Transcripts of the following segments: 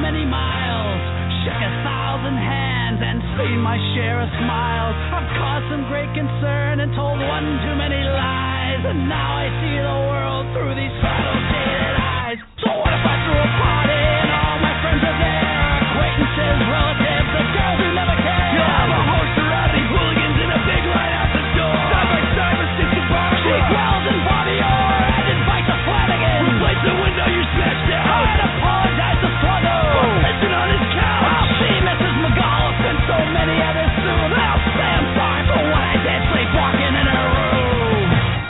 many miles, shook 1,000 hands and seen my share of smiles. I've caused some great concern and told one too many lies, and now I see the world through these subtle jaded eyes. So what if I threw a party and all my friends are there? Acquaintances, relatives, the girls who never care. You'll have a host of rowdy hooligans in a big line out the door. Side by side with Steve Barbara, Jake Wells and Bobby Orr. I'd invite the Flanagan. Replace the window you smashed down. I'd apologize to Sluggo for pissing on his couch. I'll see Mrs. McAuliffe and so many others soon. I'll say I'm sorry for what I did sleepwalking in her room.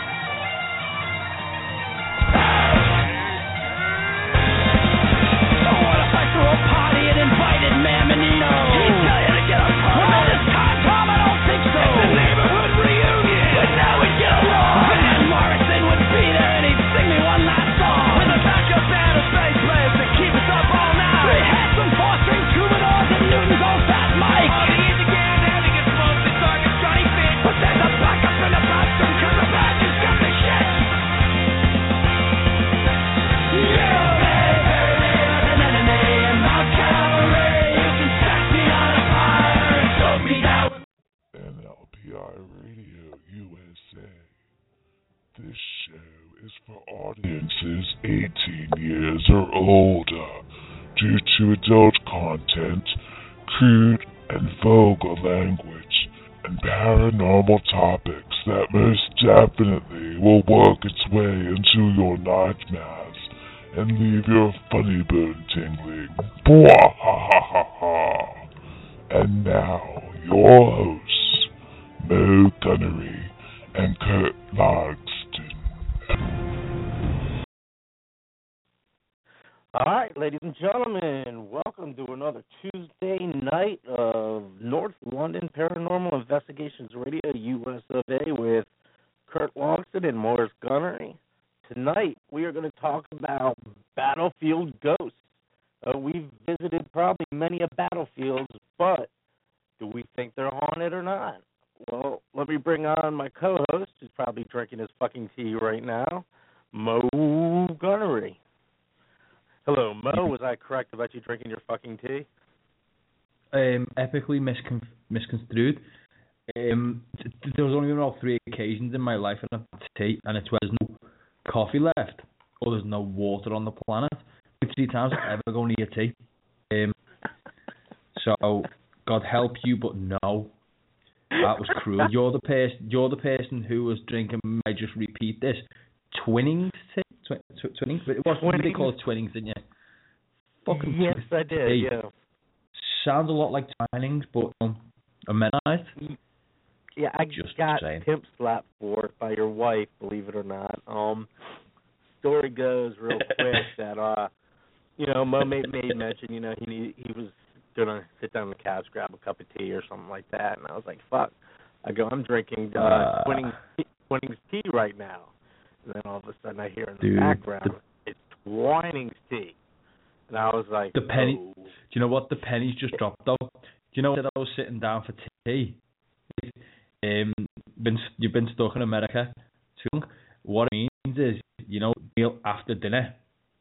So what if I threw a party and invited Mamonito? He'd tell you to get a phone. Well, this time, Tom, I don't think so. It's a neighborhood reunion. But now we'd get along. Van Morrison would be there and he'd sing me one last song. With a backup band of bass players to keep us up all night. We had some four-string troubadours and Newton's old fat Mike. Oh, the Indian having a smoke to target Johnny Fish. But there's a backup in the bathroom cause the band just got the shit. Yeah, baby, an enemy in my cavalry. You can set me on a fire and throw me down. NLPI Radio USA. This show is for audiences 18 years or older due to adult content, crude and vulgar language, and paranormal topics that most definitely will work its way into your nightmares and leave your funny bone tingling. Bwahahaha. And now, your hosts, Mo Gunnery and Kurt Logston. Alright, ladies and gentlemen, welcome to another Tuesday night of North London Paranormal Investigations Radio US of A with Kurt Logston and Morris Gunnery. Tonight, we are going to talk about battlefield ghosts. We've visited probably many a battlefields, but do we think they're haunted or not? Well, let me bring on my co-host, who's probably drinking his fucking tea right now, Mo Gunnery. Hello, Mo. Was I correct about you drinking your fucking tea? Epically misconstrued. There was only about 3 occasions in my life when I've had tea, and it's where there's no coffee left, or there's no water on the planet. 3 times I've ever gone near tea. So, God help you, but no. That was cruel. You're the person who was drinking, I just repeat this, Twinings tea? Twinings? What did they call it, Twinings, didn't you? Fucking yes, I did, tea. yeah. Sounds a lot like Twinings, but amenized. Yeah, I just got saying. pimp slapped for it by your wife, believe it or not. Story goes real quick that, Mo made mention, he was going to sit down on the couch, grab a cup of tea or something like that, and I was like, fuck. I'm drinking Twinings tea right now. And then all of a sudden I hear in the background, it's Twinings tea. And I was like, the penny. oh. Do you know what? The pennies just dropped, though. Do you know that I was sitting down for tea? You've been stuck in America too long. What it means is, meal after dinner.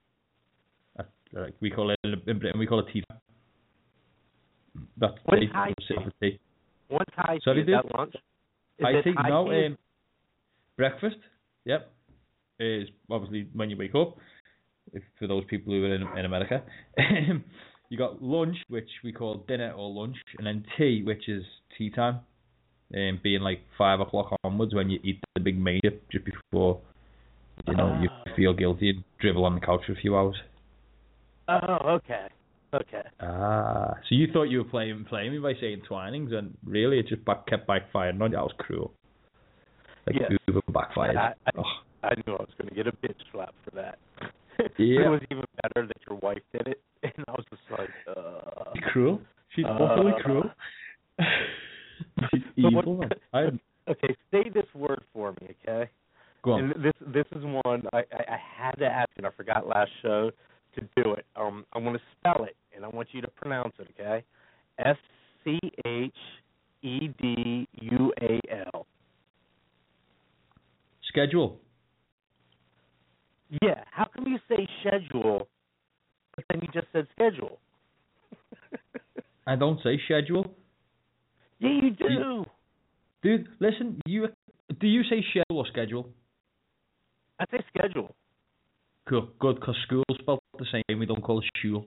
We call it in Britain, we call it tea. That's tea. What's high Sorry, tea? Is that lunch? High tea? Breakfast. Yep. Is obviously when you wake up. For those people who are in America, you got lunch, which we call dinner or lunch, and then tea, which is tea time, being like 5 o'clock onwards when you eat the big meal just before you feel guilty and drivel on the couch for a few hours. Oh, okay. So you thought you were playing me by saying Twinings, and really it just kept backfiring on you. That was cruel. Uber backfired. I knew I was going to get a bitch slap for that. Yeah. It was even better that your wife did it, and I was just like, Cruel? She's awfully cruel. She's evil. Okay, say this word for me, okay? Go on. And this is one I had to ask, and I forgot last show to do it. I want to spell it, and I want you to pronounce it, okay? SCHEDUAL. Schedule. Yeah, how come you say schedule, but then you just said schedule? I don't say schedule. Yeah, you do. Dude, listen, do you say schedule or schedule? I say schedule. Cool, good, because school's spelled the same. We don't call it school.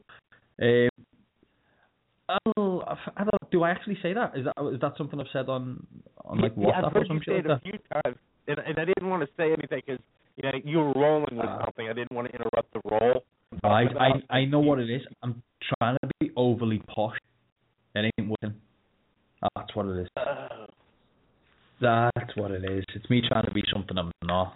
I don't. Do I actually say that? Is that something I've said on like WhatsApp I've heard or some you shit say like it a few times, and I didn't want to say anything because you were rolling with something. I didn't want to interrupt the roll. I know what it is. I'm trying to be overly posh. It ain't working. That's what it is. That's what it is. It's me trying to be something I'm not.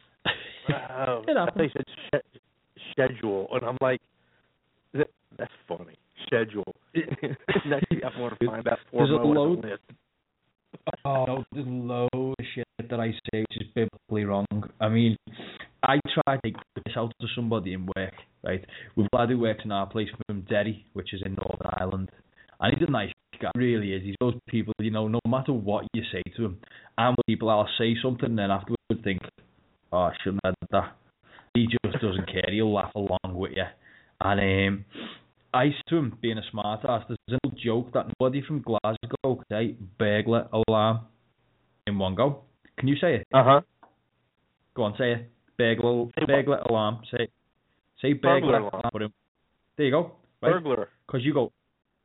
They said schedule, and I'm like, that's funny. Schedule. Next thing I want to find that Formo on the list. Oh no, there's loads of shit that I say which is biblically wrong. I mean, I try to take this out to somebody in work, right? We've got a lad who works in our place from Derry, which is in Northern Ireland, and he's a nice guy, really is. He's those people, no matter what you say to him, and people, I'll say something and then afterwards think, oh, I shouldn't have done that. He just doesn't care. He'll laugh along with you. And I said to him, being a smart ass, there's an old joke that nobody from Glasgow could say burglar alarm in one go. Can you say it? Uh-huh. Go on, say it. Burglar alarm. Say burglar alarm. There you go. Right? Burglar. Because you go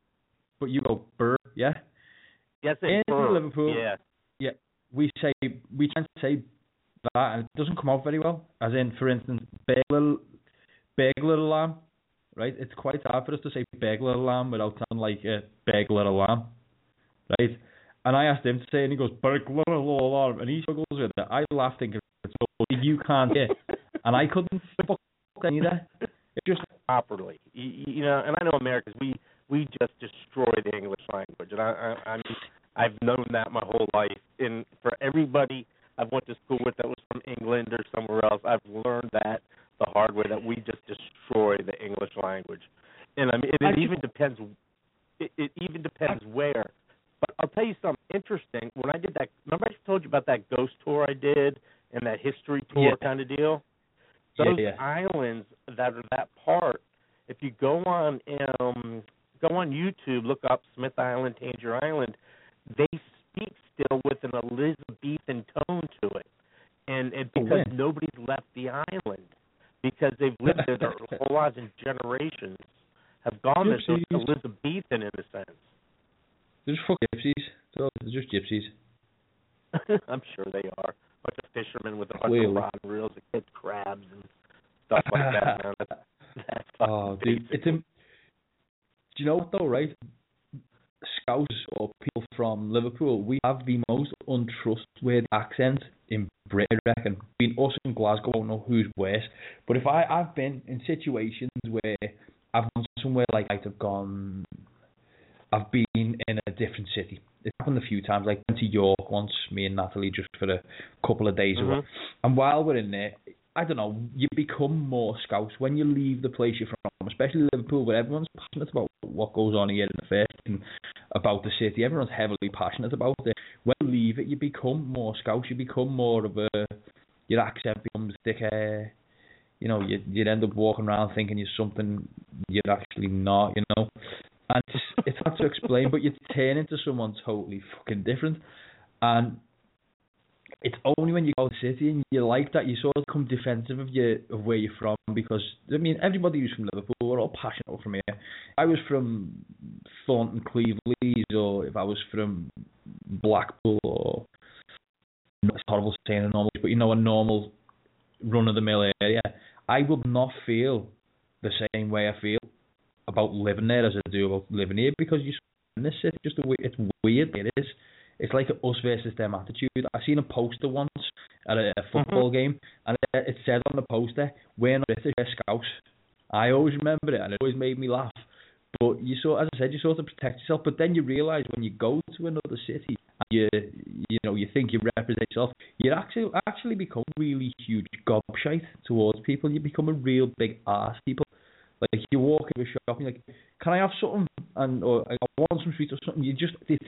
burr, yeah? Yes, in burr. Liverpool, yeah. We try to say that, and it doesn't come out very well. As in, for instance, burglar alarm, right? It's quite hard for us to say burglar alarm without sounding like a burglar alarm, right? And I asked him to say it, and he goes, burglar alarm, and he struggles with it. I laughed thinking, you can't hear, and I couldn't fuck either. It just properly, and I know Americans, we just destroy the English language, and I've known that my whole life. And for everybody I went to school with that was from England or somewhere else, I've learned that the hard way, that we just destroy the English language. And I mean, it even depends. It even depends where. But I'll tell you something interesting. When I did that, remember I told you about that ghost tour I did and that history tour kind of deal? Those islands that are that part, if you go on YouTube, look up Smith Island, Tangier Island, they speak still with an Elizabethan tone to it. And because nobody's left the island, because they've lived there their whole lives and generations have gone there, so it's Elizabethan in a sense. They're just fucking gypsies. They're just gypsies. I'm sure they are. A bunch of fishermen with a bunch of rod and reels that catch crabs and stuff like that, man. That's dude. Do you know what though, right? Scouts or people from Liverpool, we have the most untrustworthy accent in Britain, I reckon. Between us and Glasgow, I don't know who's worse. But if I've been in situations where I've gone somewhere like I've been in a different city. It's happened a few times. Like, I went to York once, me and Natalie, just for a couple of days. And while we're in there, I don't know, you become more Scouse when you leave the place you're from, especially Liverpool, where everyone's passionate about what goes on here in the first and about the city. Everyone's heavily passionate about it. When you leave it, you become more Scouse. You become more of your accent becomes thicker. You'd end up walking around thinking you're something you're actually not, And it's hard to explain, but you turn into someone totally fucking different. And it's only when you go to the city and you like that, you sort of become defensive of where you're from, because, I mean, everybody who's from Liverpool, we're all passionate from here. If I was from Thornton Cleveland, or if I was from Blackpool, or, it's horrible saying a normal, but a normal run-of-the-mill area, I would not feel the same way I feel about living there as I do about living here, because you're in this city, it's weird. It is. It's like us versus them attitude. I seen a poster once at a football game, and it said on the poster, "We're not British, we're Scouse." I always remember it, and it always made me laugh. But as I said, you sort of protect yourself. But then you realise when you go to another city, and you think you represent yourself, you actually become really huge gobshite towards people. You become a real big arse people. Like, you walk into a shop and you're like, can I have something? Or I want some sweets or something. You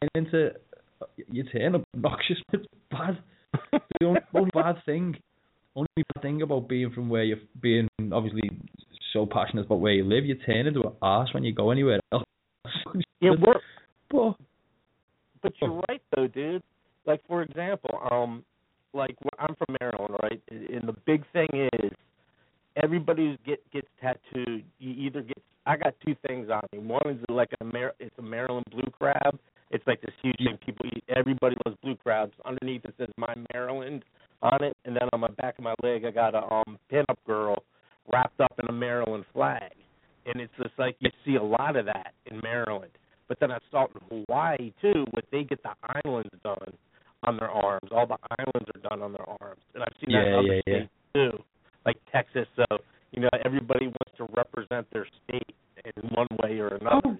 turn obnoxious. It's bad. The only bad thing about being from where you're being obviously so passionate about where you live, you turn into an arse when you go anywhere else. Yeah, but you're right though, dude. Like for example, like I'm from Maryland, right? And the big thing is everybody who gets tattooed. You either get. I got two things on me. One is like it's a Maryland blue crab. It's like this huge thing people eat. Everybody loves blue crabs. Underneath it says "My Maryland" on it, and then on my back of my leg I got a pinup girl wrapped up in a Maryland flag. And it's just like you see a lot of that in Maryland. But then I saw it in Hawaii too, where they get the islands done on their arms. All the islands are done on their arms, and I've seen that in other states too, like Texas. So everybody wants to represent their state in one way or another.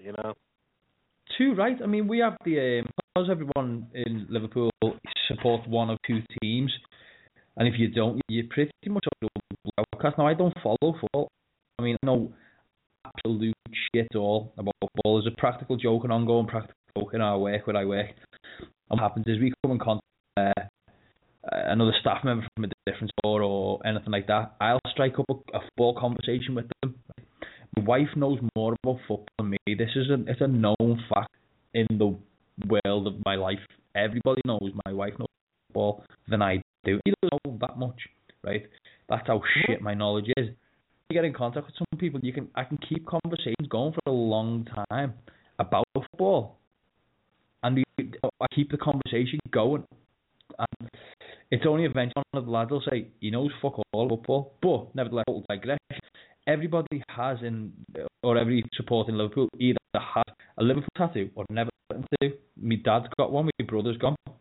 Too right. I mean, we have because everyone in Liverpool supports one or two teams, and if you don't, you're pretty much outcast. Now, I don't follow football. I mean, I know absolute shit all about football. There's a practical joke, an ongoing practical joke in our work where I work. And what happens is we come in contact another staff member from a different sport or anything like that. I'll strike up a football conversation with them. My wife knows more about football than me. It's a known fact in the world of my life. Everybody knows my wife knows football than I do. He doesn't know that much, right? That's how shit my knowledge is. You get in contact with some people, I can keep conversations going for a long time about football, and I keep the conversation going. And it's only eventually one of the lads will say he knows fuck all football, but nevertheless, digress. Everybody has or every supporter in Liverpool either has a Liverpool tattoo or never had a tattoo. My dad's got one, my brother's got one.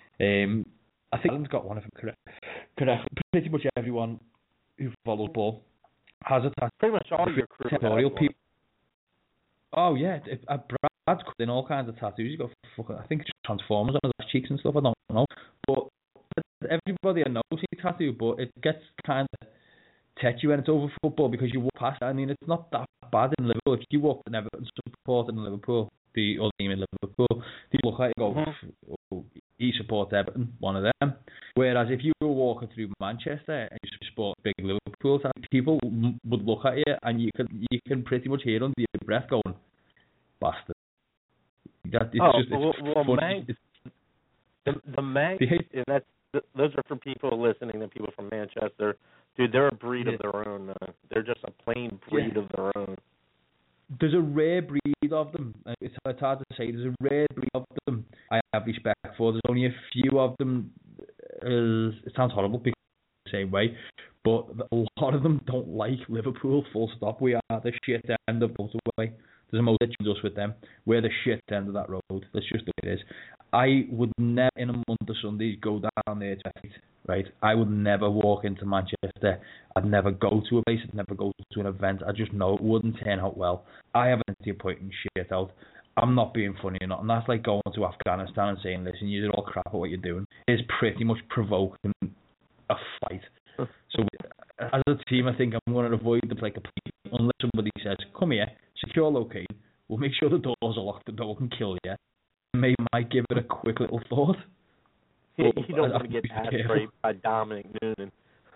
I think Alan's got one, if I'm correct. Pretty much everyone who follows ball has a tattoo. Pretty much all your crew people. Oh yeah, Brad's got in all kinds of tattoos. He's got I think it's Transformers on his cheeks and stuff. I don't know, but everybody I know sees a tattoo, but it gets kind of touchy when it's over football because you walk past. I mean, it's not that bad in Liverpool. If you walk in Everton supporting Liverpool, the other team in Liverpool, they look at you and go, oh, he supports Everton, one of them. Whereas if you were walking through Manchester and you support big Liverpool, people would look at you and you can pretty much hear under your breath going, bastard. The Mag, and those are for people listening, the people from Manchester. Dude, they're a breed of their own. They're just a plain breed of their own. There's a rare breed of them. It's hard to say. There's a rare breed of them I have respect for. There's only a few of them. It sounds horrible because the same way, but a lot of them don't like Liverpool, full stop. We are the shit end of motorway. There's a motor us with them. We're the shit end of that road. That's just the way it is. I would never, in a month of Sundays, go down there to eat, right? I would never walk into Manchester. I'd never go to a place. I'd never go to an event. I just know it wouldn't turn out well. I have an idea of pointing shit out. I'm not being funny or not. And that's like going to Afghanistan and saying, listen, you're all crap at what you're doing. It's pretty much provoking a fight. So as a team, I think I'm going to avoid the play completely unless somebody says, come here, secure location, we'll make sure the doors are locked and no one can kill you. Maybe I might give it a quick little thought. You don't want to get ass raped by Dominic Noonan.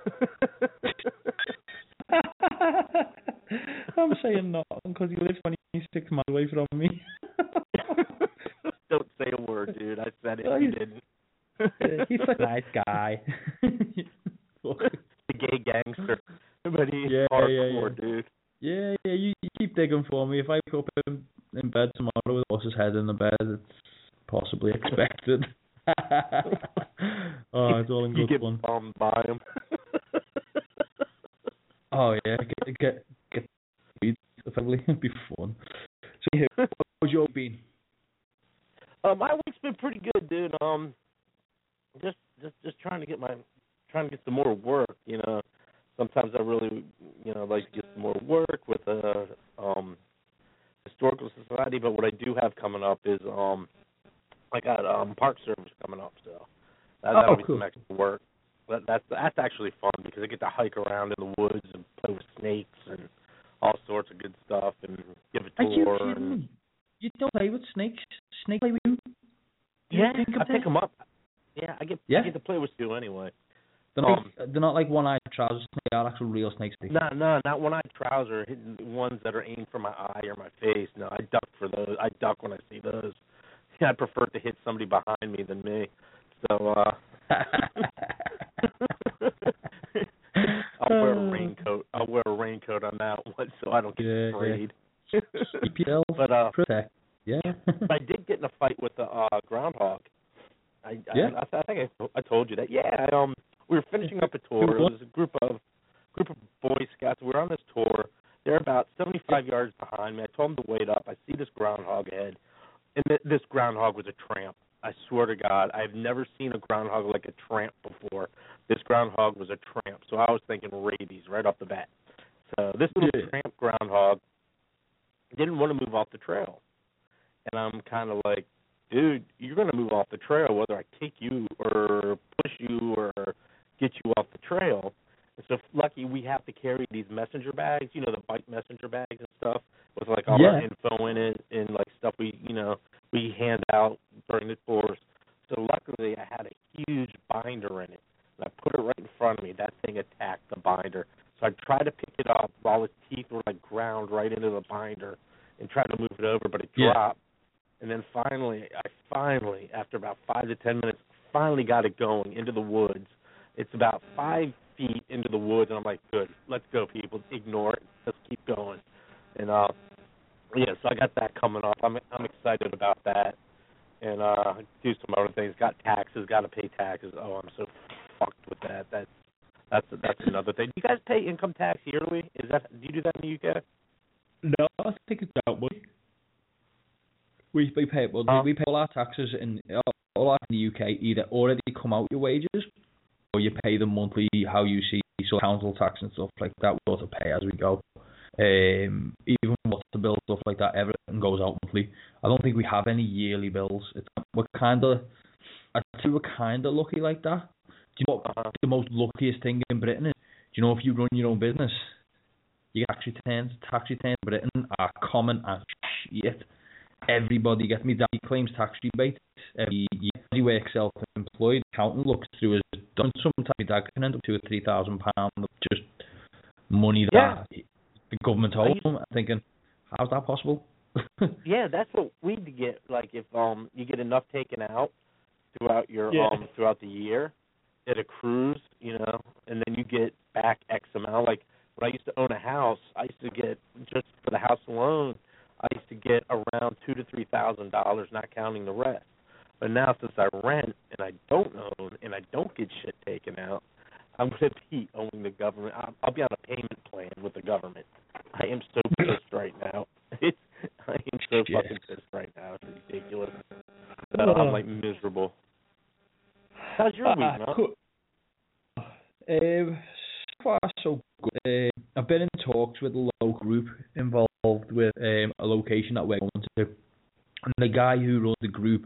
I'm saying not because he lives 26 miles away from me. Don't say a word, dude. I said it. You didn't. He's a nice guy. The gay gangster. But he's hardcore, dude. Yeah, you keep digging for me. If I wake up in bed tomorrow with a horse's head in the bed, it's possibly expected. Oh, it's all in good fun. You get bombed by him. Oh yeah, get effectively. It'd be fun. So yeah, how's your been? My week's been pretty good, dude. Just trying to get some more work. Sometimes I really like to get some more work with the Historical Society. But what I do have coming up is I got park service coming up, so that'll be cool. Some extra work. That's actually fun because I get to hike around in the woods and play with snakes and all sorts of good stuff and give a tour. Are you kidding me? You don't play with snakes? Snake play with you? Yeah, I pick them up. Yeah, I get to play with you anyway. They're not like one-eyed trouser snakes. They are actual real snakes. No, not when I trouser, hitting ones that are aimed for my eye or my face. No, I duck for those. I duck when I see those. Yeah, I prefer to hit somebody behind me than me. So, I'll wear a raincoat. On that one so I don't get sprayed. Yeah. Keep yourself protect. Yeah. But I did get in a fight with the groundhog. I think I told you that. Yeah, we were finishing up a tour. It was a group of Boy Scouts. We were on this tour. They're about 75 yards behind me. I told them to wait up. I see this groundhog ahead, and this groundhog was a tramp. I swear to God, I've never seen a groundhog like a tramp before. This groundhog was a tramp, so I was thinking rabies right off the bat. So this little tramp groundhog didn't want to move off the trail. And I'm kind of like, dude, you're going to move off the trail whether I kick you or push you or get you off the trail. And so lucky we have to carry these messenger bags, the bike messenger bags and stuff with like all our info in it and like stuff we hand out during the tours. So luckily I had a huge binder in it. And I put it right in front of me. That thing attacked the binder. So I tried to pick it up while its teeth were like ground right into the binder and tried to move it over, but it dropped. And then finally, after about 5 to 10 minutes, finally got it going into the woods. It's about 5 feet into the woods, and I'm like, good, let's go, people. Ignore it. Let's keep going. And, so I got that coming up. I'm excited about that. And do some other things. Got to pay taxes. Oh, I'm so fucked with that. That's another thing. Do you guys pay income tax yearly? Do you do that in the UK? No, I think it's about money. We pay all our taxes in the UK either already come out your wages or you pay them monthly. How you see so council tax and stuff like that, we also pay as we go. Even water bills, stuff like that, everything goes out monthly. I don't think we have any yearly bills. We're kind of lucky like that. Do you know what the most luckiest thing in Britain is? Do you know if you run your own business, your tax returns in Britain are common as shit. Everybody gets me. Daddy claims tax rebates every year. He works self-employed. Accountant looks through his done. Sometimes my dad can end up with £2,000 or £3,000 of just money that the government owes him. I'm thinking, how's that possible? Yeah, that's what we get. Like if you get enough taken out throughout your throughout the year, it accrues, and then you get back X amount. Like when I used to own a house, I used to get just for the house alone. I used to get around $2,000 to $3,000, not counting the rest. But now since I rent and I don't own and I don't get shit taken out, I'm going to be owing the government. I'll be on a payment plan with the government. I am so pissed right now. I am so fucking pissed right now. It's ridiculous. I'm like miserable. How's your week, man? So far, so good. I've been in talks with a local group involved with a location that we're going to. And the guy who runs the group,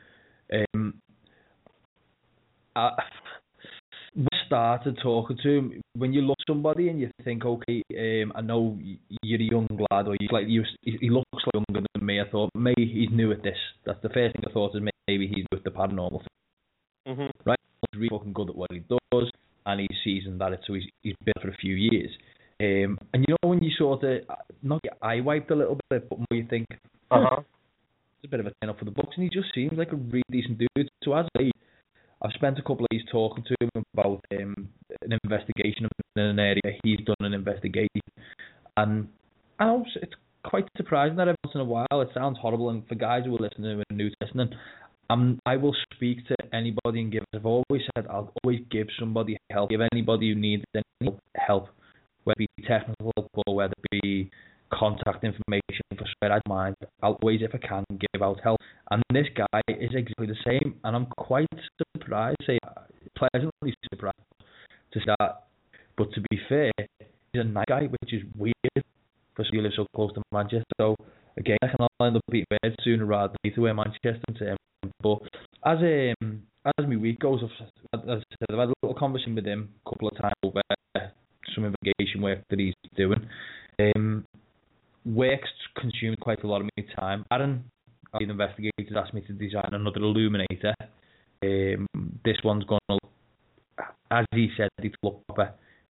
we started talking to him. When you look at somebody and you think, okay, I know you're a young lad, or he looks like younger than me, I thought maybe he's new at this. That's the first thing I thought, is maybe he's with the paranormal thing. Mm-hmm. Right? He's really fucking good at what he does, and he's seasoned at it, so he's been for a few years. And when you sort of, not get eye wiped a little bit, but more you think, it's a bit of a turn up for the books, and he just seems like a really decent dude. So as I've spent a couple of days talking to him about an investigation in an area. He's done an investigation, and I know it's quite surprising that every once in a while, it sounds horrible, and for guys who are listening and new to listening, I will speak to anybody and I've always said I'll always give somebody help, give anybody who needs any help, whether it be technical help or whether it be contact information for spread. I don't mind. I'll always, if I can, give out help. And this guy is exactly the same, and I'm quite surprised, pleasantly surprised to start. But to be fair, he's a nice guy, which is weird for somebody who lives so close to Manchester. So again, I can end up beating birds sooner rather than later, where Manchester and him. But as my week goes, as I said, I've had a little conversation with him a couple of times over some investigation work that he's doing. Work's consumed quite a lot of my time. Aaron, the investigator, asked me to design another illuminator. This one's going to, as he said, it's look proper.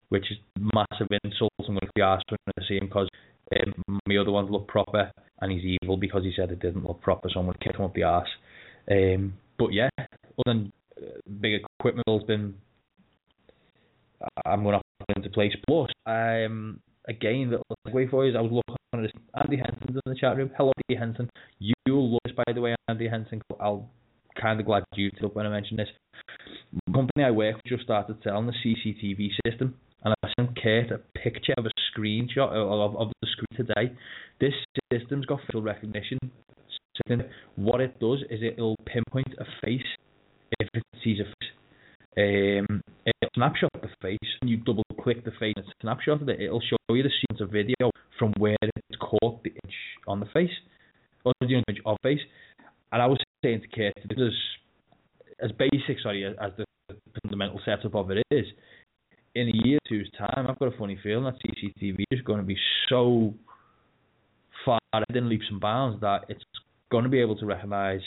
which is massive insult. I'm going to be asked when I see him because my other ones look proper, and he's evil because he said it didn't look proper, so I'm going to kick him up the arse. But yeah, other than big equipment has been, I'm going to put into place. Plus, again, little segue for you, I was looking at this. Andy Henson's in the chat room. Hello, Andy Henson. You'll love this, by the way, Andy Henson. I'll kind of glad you took up when I mentioned this. The company I work with just started selling the CCTV system, and I sent Kurt a picture of a screenshot of the screen today. This system's got facial recognition. What it does is it'll pinpoint a face if it sees a face. It'll snapshot the face, and you double click the face and snapshot it. It'll show you the sequence of video from where it's caught the image on the face, or the image of face. And I was saying to Kurt, this is as basic, as the fundamental setup of it is. In a year or two's time, I've got a funny feeling that CCTV is going to be so far in leaps and bounds that it's going to be able to recognise.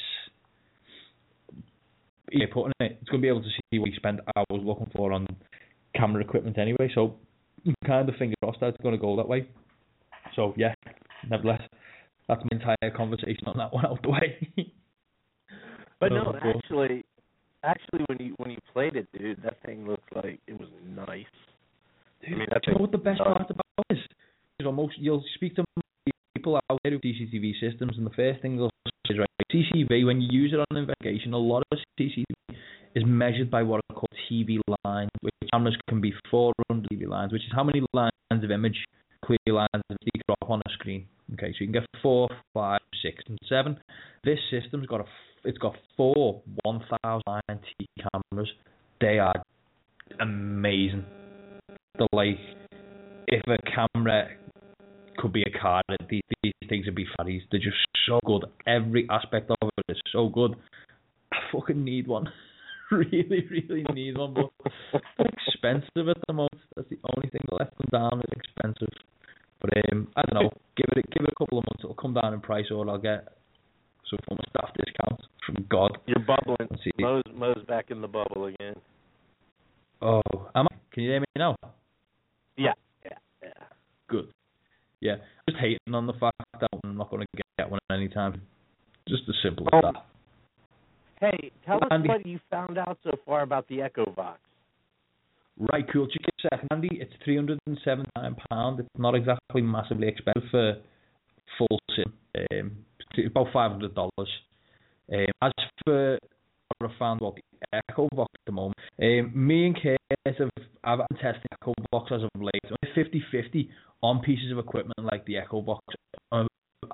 It's going to be able to see what we spent hours looking for on camera equipment anyway. So, kind of fingers crossed that it's going to go that way. So yeah, nevertheless, that's my entire conversation on that one out the way. But no, actually, when you played it, dude, that thing looked like it was nice. Dude, do you know what the best part about it is? You'll speak to people out there with CCTV systems, and the first thing they'll say is, right, CCTV, when you use it on an investigation, a lot of CCTV is measured by what are called TV lines, which cameras can be 400 TV lines, which is how many lines of image, clear lines of image you drop on a screen. Okay, so you can get 4, 5, 6, and 7. This system's got it's got 4 1,000 TV cameras. They are amazing. They're like, if a camera could be a car, these things would be fatties. They're just so good. Every aspect of it is so good. I fucking need one. Really, really need one, but they're expensive at the moment. That's the only thing that lets them down. Is expensive. But I don't know. Give it a couple of months. It'll come down in price, or I'll get some form of staff discount from God. You're bubbling. Mo's back in the bubble again. Oh, am I? Can you hear me now? Yeah. Good. Yeah, just hating on the fact that I'm not going to get one anytime. Just as simple as that. Hey, tell us what you found out so far about the Echo Box. Right, cool. Just a second, Andy. It's £379. It's not exactly massively expensive for full SIM. It's about $500. As for what I found about the Echo Box at the moment, me and Kate I've been testing the Echo Box as of late. I'm 50-50 on pieces of equipment like the Echo Box. A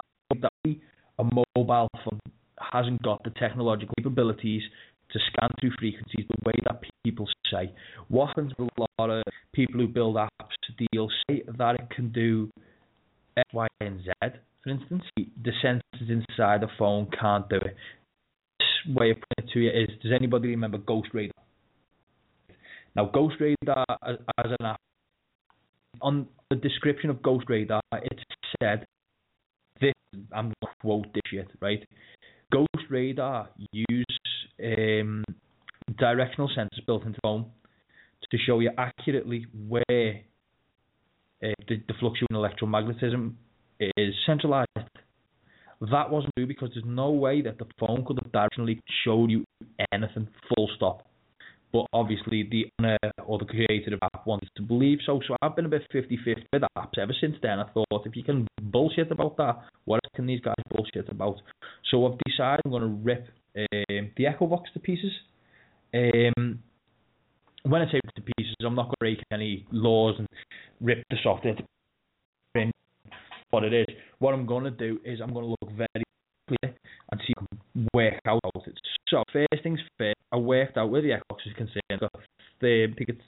mobile phone hasn't got the technological capabilities to scan through frequencies the way that people say. What happens with a lot of people who build apps, they'll say that it can do X, Y, and Z, for instance. The sensors inside the phone can't do it. This way of putting it to you is, does anybody remember Ghost Radar? Now, Ghost Radar as an app, on the description of Ghost Radar, it said, this, I'm going to quote this shit, right? Ghost Radar use directional sensors built into the phone to show you accurately where the fluctuating electromagnetism is centralized. That wasn't true because there's no way that the phone could have directionally showed you anything, full stop. But obviously the owner or the creator of the app wanted to believe so. So I've been a bit 50-50 with apps ever since then. I thought, if you can bullshit about that, what else can these guys bullshit about? So I've decided I'm going to rip the Echo Box to pieces. When I say rip to pieces, I'm not going to break any laws and rip the software to print what it is. What I'm going to do is I'm going to look very clear and see if I can work out it. So first things first, I worked out where the Echo Box is concerned. I think it's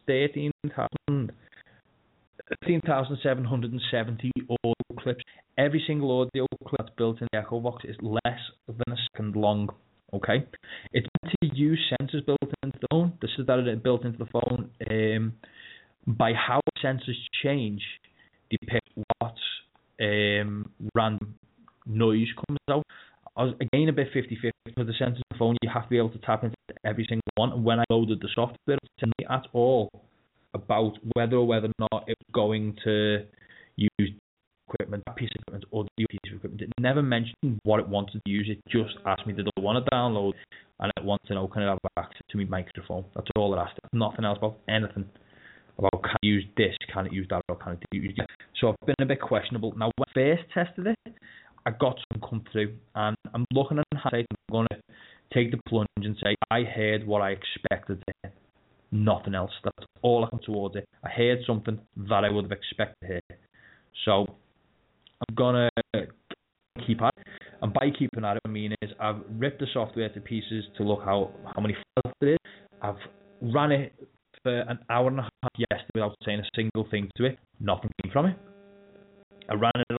13,770 audio clips. Every single audio clip that's built in the Echo Box is less than a second long. Okay, it's meant to use sensors built into the phone. This is that it built into the phone. By how sensors change, depict what random noise comes out. I was again a bit 50-50 because the sensors on the phone, you have to be able to tap into every single one. And when I loaded the software, it didn't tell me at all about whether or not it was going to use equipment, that piece of equipment, or the piece of equipment. It never mentioned what it wanted to use. It just asked me, did I want to download, and it wanted to know, can I have access to my microphone? That's all it asked. Nothing else about anything. About can it use this, can it use that, or can it use that. So I've been a bit questionable. Now, when I first tested it, I got some come through, and I'm looking at hindsight, I'm going to take the plunge and say, I heard what I expected to hear. Nothing else. That's all I come towards it. I heard something that I would have expected to hear. So I'm going to keep at it. And by keeping at it, what I mean is I've ripped the software to pieces to look how many files there is. I've ran it for an hour and a half yesterday without saying a single thing to it. Nothing came from it. I ran it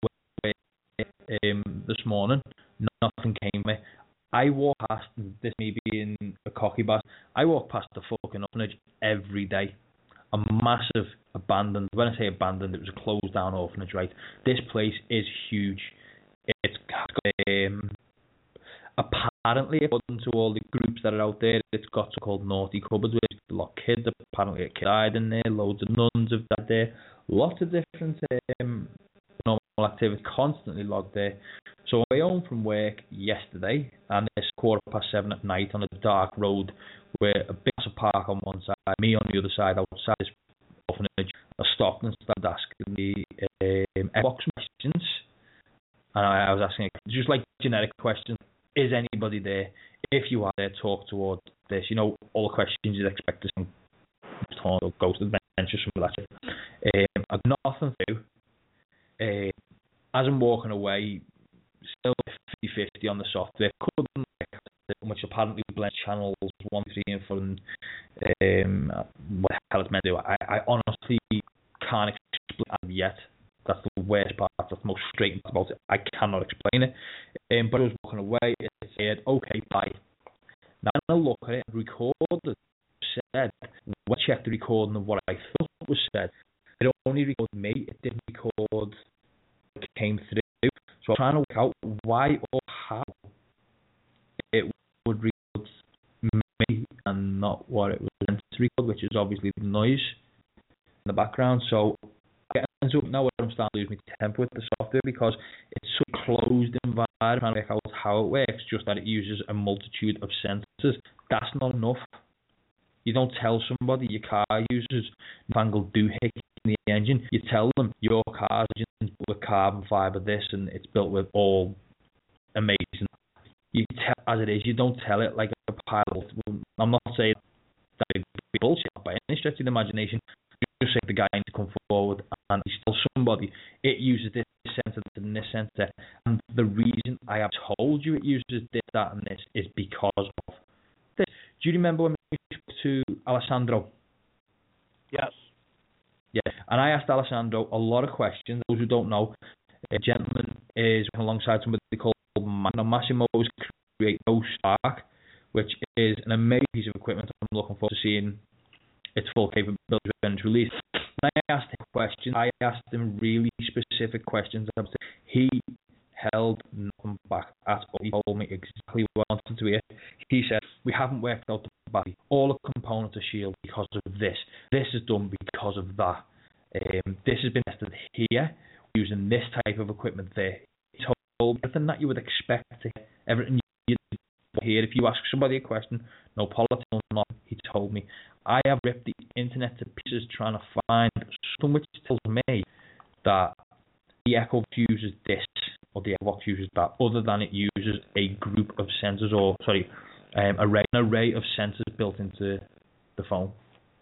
away this morning. Nothing came from it. I walk past, this may be in a cocky bastard, I walk past the fucking orphanage every day. A massive abandoned, when I say abandoned, it was a closed down orphanage, right? This place is huge. It's got, apparently, according to all the groups that are out there, it's got so-called naughty cupboards where you lock kids. Apparently a kid died in there, loads of nuns have died there, lots of different normal activity constantly logged there. So I went home from work yesterday, and it's 7:15 at night on a dark road where a big park on one side, me on the other side outside this orphanage. I stopped and started asking me Xbox questions, and I was asking just like generic questions. Is anybody there? If you are there, talk towards this. You know, all the questions you'd expect to see on Ghost Adventures, something like that. I've got nothing to do. As I'm walking away, still 50-50 on the software. Couldn't which apparently blends channels 1, 3, and 4. And what the hell it's meant to do? I honestly can't explain it yet. That's the worst part. That's the most straight about it. I cannot explain it. But I was walking away. It said, "Okay, bye." Now I look at it, recorded, said, when I checked the recording of what I thought was said, it only recorded me. It didn't record what came through. So I'm trying to work out why or how it would record me and not what it was meant to record, which is obviously the noise in the background. So now I'm starting to lose my temper with the software because it's such a closed environment. I'm trying to work out how it works, just that it uses a multitude of sensors. That's not enough. You don't tell somebody your car uses newfangled doohickey in the engine. You tell them your car's engine with carbon fibre this and it's built with all amazing. You tell as it is. You don't tell it like a pilot. I'm not saying that it's bullshit by any stretch of the imagination. Just say the guy needs to come forward and tell somebody it uses this sensor and this sensor. And the reason I have told you it uses this, that, and this is because of this. Do you remember when we spoke to Alessandro? Yes. Yeah, and I asked Alessandro a lot of questions. Those who don't know, a gentleman is working alongside somebody called Massimo's Creato Spark, which is an amazing piece of equipment. I'm looking forward to seeing its full capability when it's released. When I asked him questions, I asked him really specific questions. He held nothing back at all. He told me exactly what I wanted to hear. He said, we haven't worked out the battery. All the components are shielded because of this. This is done because of that. This has been tested here using this type of equipment there. He told everything that you would expect to hear. Everything you hear. If you ask somebody a question, no politics, no nothing, he told me. I have ripped the internet to pieces trying to find something which tells me that the Echo uses this or the Xbox uses that, other than it uses a group of sensors or an array of sensors built into the phone.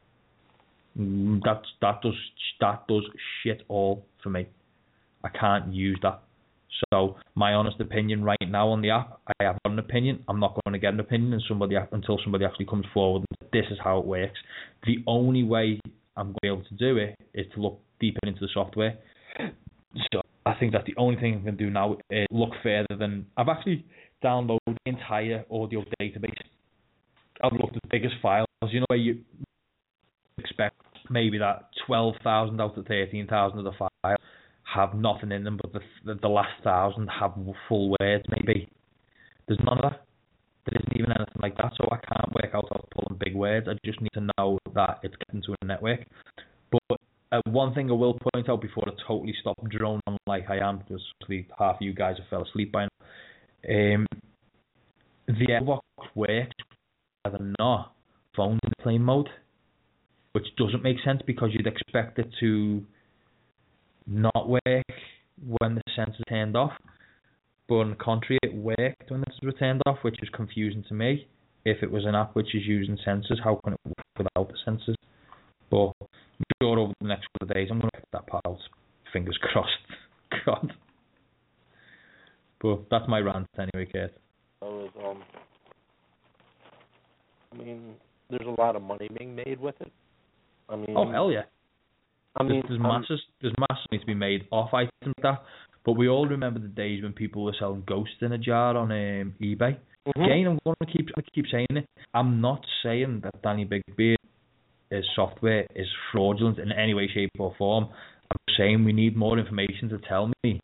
That does shit all for me. I can't use that. So my honest opinion right now on the app, I have got an opinion. I'm not going to get an opinion until somebody actually comes forward and says, this is how it works. The only way I'm going to be able to do it is to look deeper into the software. So I think that the only thing I can do now is look further than... I've actually downloaded the entire audio database. I've looked at the biggest files. You know where you expect maybe that 12,000 out of 13,000 of the files have nothing in them, but the last 1,000 have full words maybe. There's none of that. There isn't even anything like that, so I can't work out how to pull in big words. I just need to know that it's getting to a network. But one thing I will point out before I totally stop droning on like I am, because half of you guys have fell asleep by now. The Xbox works whether or not phones in plane mode, which doesn't make sense because you'd expect it to not work when the sensors turned off. But on the contrary, it worked when the sensors were turned off, which was confusing to me. If it was an app which is using sensors, how can it work without the sensors? But I'm sure over the next couple of days I'm going to get that part out. Fingers crossed. God. But that's my rant anyway, Kurt. I mean, there's a lot of money being made with it. I mean, oh hell yeah! I mean, there's masses money to be made off items like that. But we all remember the days when people were selling ghosts in a jar on eBay. Mm-hmm. Again, I'm going to keep saying it. I'm not saying that Danny Bigbeard's software is fraudulent in any way, shape, or form. I'm saying we need more information to tell me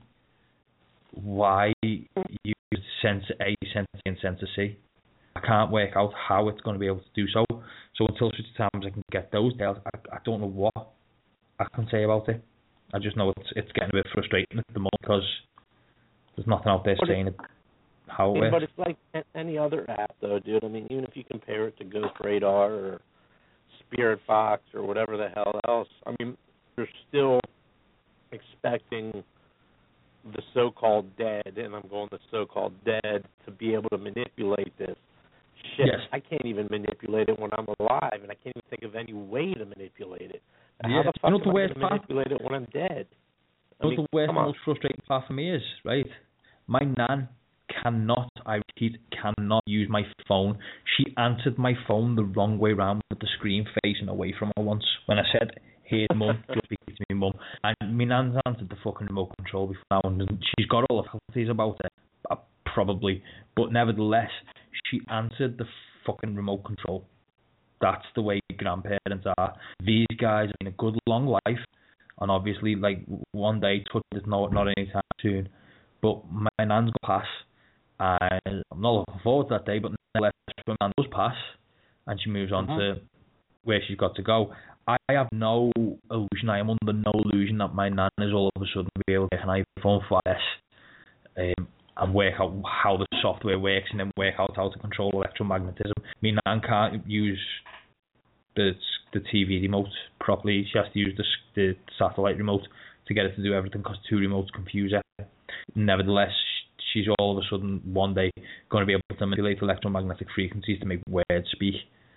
why you use Sensor A, Sensor B, and Sensor C. I can't work out how it's going to be able to do so. So until such times I can get those details, I don't know what I can say about it. I just know it's getting a bit frustrating at the moment because there's nothing out there saying how it works. But it's like any other app, though, dude. I mean, even if you compare it to Ghost Radar or Spirit Box or whatever the hell else, I mean, you're still expecting the so-called dead, and I'm going the so-called dead, to be able to manipulate this. Shit, yes. I can't even manipulate it when I'm alive, and I can't even think of any way to manipulate it. Yeah. How the fuck am I going to part? manipulate it when I'm dead? The worst, most frustrating part for me is, right, my nan cannot, I repeat, cannot use my phone. She answered my phone the wrong way around with the screen facing away from her once. When I said, "Hey, Mum," just speak to me, Mum. And my nan's answered the fucking remote control before now, and she's got all the faculties about it, probably. But nevertheless, she answered the fucking remote control. That's the way grandparents are. These guys have been a good long life, and obviously, like, one day, touch is not anytime soon. But my nan's gonna pass, and I'm not looking forward to that day, but nevertheless, when my nan does pass, and she moves on to where she's got to go, I have no illusion, I am under no illusion that my nan is all of a sudden be able to get an iPhone 5S and work out how the software works and then work out how to control electromagnetism. My nan can't use the TV remote properly. She has to use the satellite remote to get it to do everything because two remotes confuse her. Nevertheless, she's all of a sudden one day going to be able to manipulate electromagnetic frequencies to make words speak.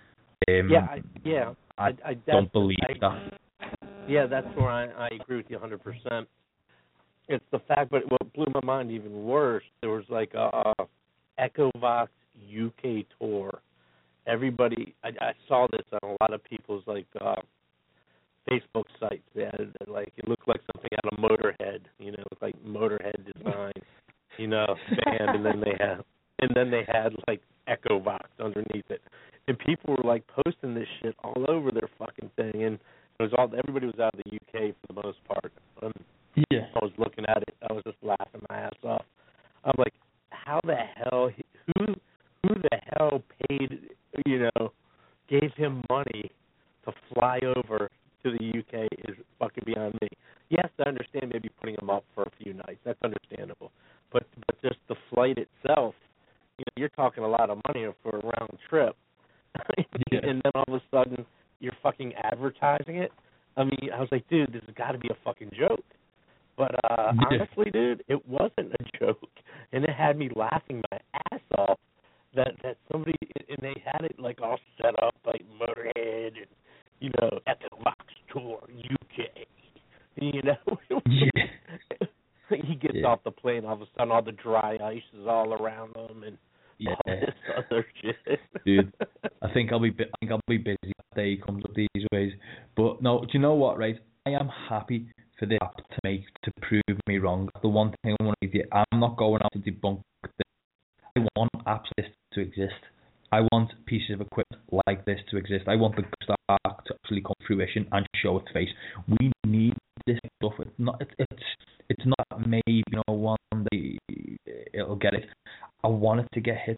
I don't believe that. Yeah, that's where I agree with you 100%. It's the fact, but what blew my mind even worse, there was like a EchoVox UK tour. Everybody, I saw this on a lot of people's like Facebook sites. They had, like, it looked like something out of Motorhead, you know, like Motorhead design, you know, band, and then they had like EchoVox underneath it, and people were like posting this shit all over their fucking thing, and it was everybody was out of the UK for the most part. Yeah. I was looking at it, I was just laughing my ass off. I'm like, how the hell? Who the hell paid? You know, gave him money to fly over to the UK is fucking beyond me. Yes, I understand maybe putting him up for a few nights. That's understandable. But just the flight itself, you know, you're talking a lot of money for a round trip. Yeah. And then all of a sudden you're fucking advertising it. I mean, I was like, dude, this has got to be a fucking joke. But honestly, dude, it wasn't a joke, and it had me laughing my ass off that somebody, and they had it like all set up like Motorhead and, you know, EchoVox Tour UK, you know. Yeah. He gets off the plane, all of a sudden all the dry ice is all around him and all this other shit. Dude, I think I'll be busy that day he comes up these ways. But no, do you know what, right? I am happy for this app to prove me wrong. The one thing I want to do, I'm not going out to debunk this. I want apps like this to exist. I want pieces of equipment like this to exist. I want the Arc to actually come to fruition and show its face. We need this stuff. It's not maybe, you know, one day it'll get it. I want it to get hit. I want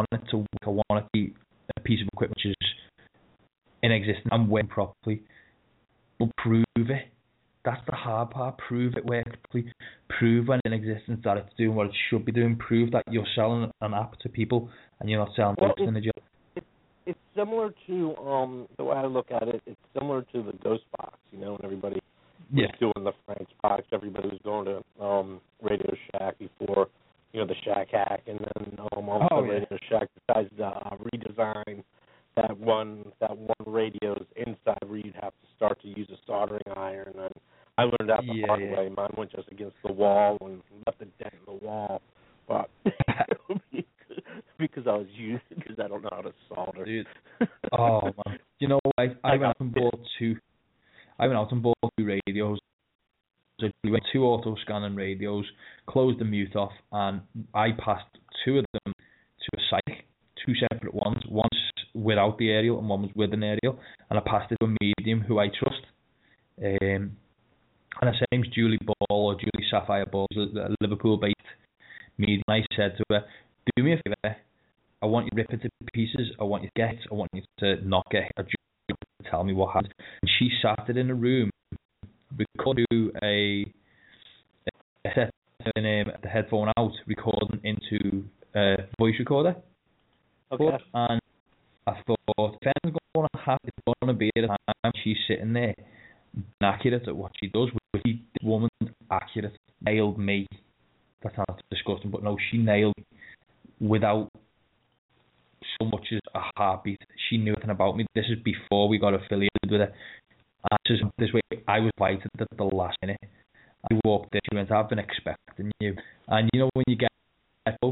it to work. I want it to be a piece of equipment which is in existence and working properly. But prove it. That's the hard part. Prove it works properly. Prove when in existence that it's doing what it should be doing. Prove that you're selling an app to people and you're not selling books in the job. It's similar to the way I look at it. It's similar to the Ghost Box, when everybody was doing the Frank's Box. Everybody was going to Radio Shack before, the Shack hack, and then Radio Shack decides to redesign that one radio's inside where you'd have to start to use a soldering iron. And I learned that the hard way. Mine went just against the wall and left a dent in the wall, but because I don't know how to solder. Dude. Oh man, I went out and bought two. Two radios. We went 2 auto scanning radios, closed the mute off, and I passed 2 of them to a psych, 2 separate ones. One's without the aerial and one was with an aerial, and I passed it to a medium who I trust. And her name's Julie Ball, or Julie Sapphire Ball, a Liverpool-based medium. I said to her, do me a favour, I want you to rip it to pieces, I want you to get it, I want you to not get it, tell me what happened. And she sat it in a room, recorded a set the headphone out, recording into a voice recorder. Okay. And I thought, if anyone's going to be at a time, she's sitting there, accurate at what she does. This woman, accurate, nailed me. That sounds disgusting, but no, she nailed me without so much as a heartbeat. She knew everything about me. This is before we got affiliated with her. And this way, I was invited at the last minute. I walked in, she went, I've been expecting you. And when you get and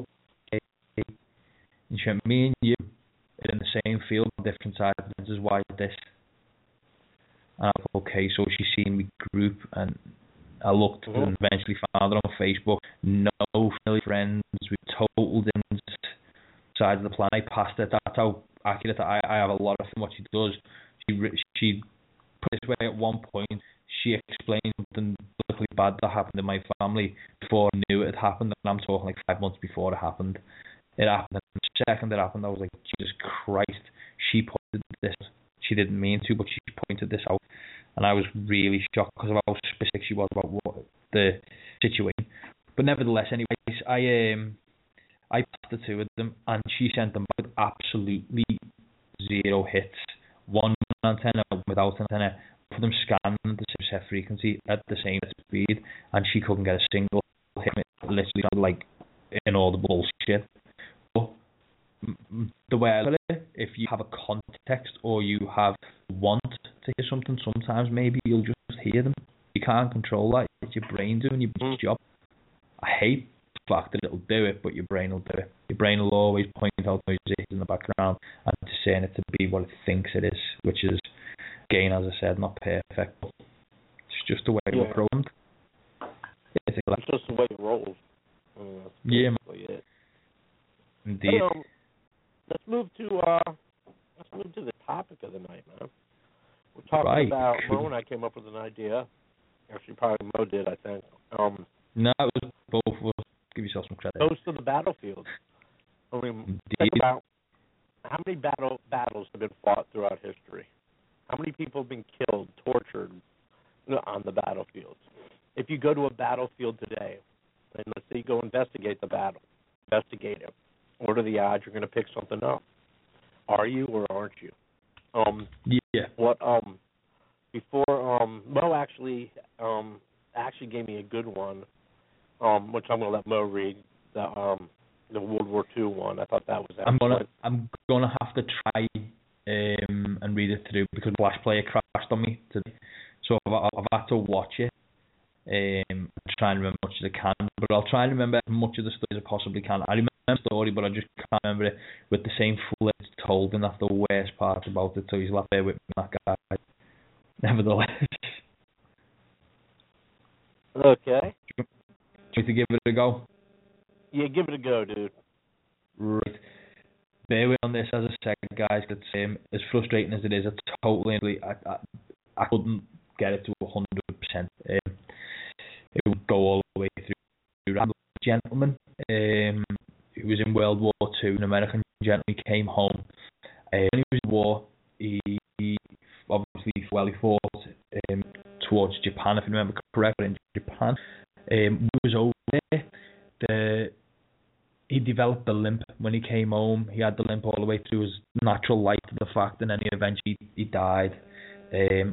she went, me and you are in the same field, different sides, this is why this. And I thought, okay, so she's seen me group, and I looked and eventually found her on Facebook. No family friends, we total different sides of the planet. I passed it. That's how accurate I have a lot of what she does. She put it this way, at one point, she explained something politically bad that happened in my family before I knew it had happened, and I'm talking like 5 months before it happened. It happened, and the second it happened, I was like, Jesus Christ, she pointed this. She didn't mean to, but she pointed this out, and I was really shocked because of how specific she was about what the situation. But nevertheless, anyways, I passed the 2 of them, and she sent them with absolutely 0 hits. One antenna without antenna, for them scanning the same set frequency at the same speed, and she couldn't get a single hit. It literally sounded like inaudible bullshit. But the way I look at it, if you have a context or you have want to hear something, sometimes maybe you'll just hear them. You can't control that. It's your brain doing your job. I hate the fact that it'll do it, but your brain will do it. Your brain will always point out noises in the background and discern it to be what it thinks it is, which is, again, as I said, not perfect. But it's just the way we're programmed. It's just the way it rolls. Yeah, it. Indeed. Hey, let's move to the topic of the night, man. We're talking about Mo and I came up with an idea. Actually, probably Mo did, I think. No, it was both of us. Give yourself some credit. Ghosts of the battlefield. I mean, think about how many battles have been fought throughout history. How many people have been killed, tortured on the battlefields? If you go to a battlefield today, and let's say you go investigate the battle, investigate it, what are the odds you're going to pick something up? Are you or aren't you? Before Mo actually gave me a good one, which I'm going to let Mo read, the World War II one. I thought that was excellent. I'm gonna have to try and read it through because the Flash player crashed on me today, so I've had to watch it and try and remember as much as I can. But I'll try and remember as much of the story as I possibly can. I remember the story, but I just can't remember it with the same flow it's told, and that's the worst part about it. So he's left there with me, that guy. Nevertheless. Okay. Do you want to give it a go? Yeah, give it a go, dude. Right. Bear with on this, as I said, guys. It's as frustrating as it is. I couldn't get it to 100%. It would go all the way through. A gentleman who was in World War II, an American gentleman came home. When he was in war, he obviously fought towards Japan, if you remember correctly, in Japan. When he was over there, he developed a limp when he came home. He had the limp all the way through his natural life to the fact, and then eventually he died. The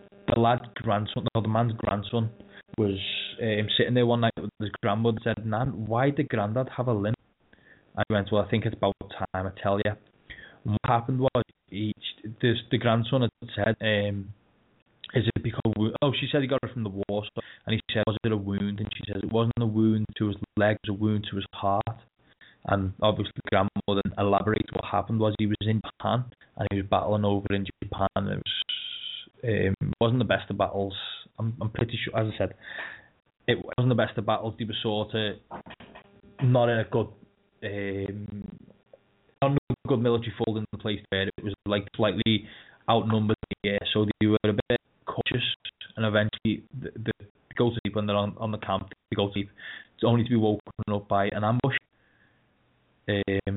man's grandson was sitting there one night with his grandmother and said, "Nan, why did Grandad have a limp?" And he went, "Well, I think it's about time I tell you." And what happened was, the grandson had said, "Is it because?" She said he got it from the war. And he said, "Was it a wound?" And she says, "It wasn't a wound to his leg, it was a wound to his heart." And obviously, the grandmother elaborates what happened was he was in Japan and he was battling over in Japan. And it wasn't the best of battles. I'm pretty sure, as I said, it wasn't the best of battles. They were sort of not in a good, not in a good military fold in the place there. It was like slightly outnumbered, so they were a bit cautious. And eventually, they go to sleep when they're on the camp. They go to sleep. It's only to be woken up by an ambush. Right.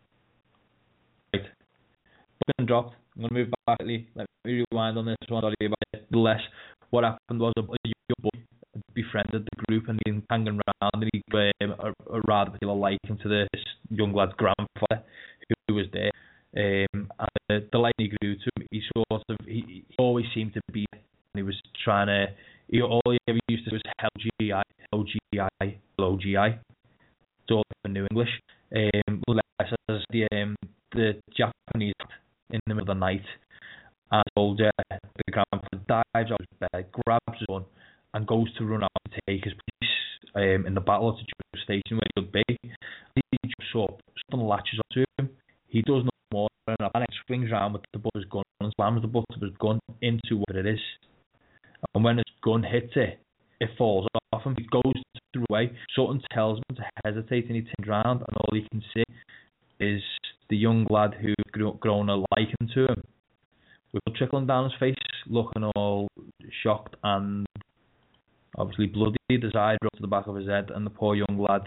Been dropped. I'm going to move back. Let me rewind on this one. Sorry about it. Less. What happened was a young boy befriended the group and he hanging around, and he gave a rather particular liking to this young lad's grandfather who was there. And the liking he grew to him, he always seemed to be, and he was trying to. All he ever used to do was LGI. It's all in New English. As the Japanese in the middle of the night, and the soldier, the grandfather dives out of his bed, grabs his gun, and goes to run out to take his place in the battle at the station where he would be. He jumps up, something latches onto him. He does no more, and he swings around with the butt of his gun and slams the butt of his gun into whatever it is. And when his gun hits it, it falls off him. He goes through away. Something tells him to hesitate, and he turns around, and all he can see is the young lad who had grown a liking to him, with blood trickling down his face, looking all shocked and obviously bloody. His eye dropped to the back of his head, and the poor young lad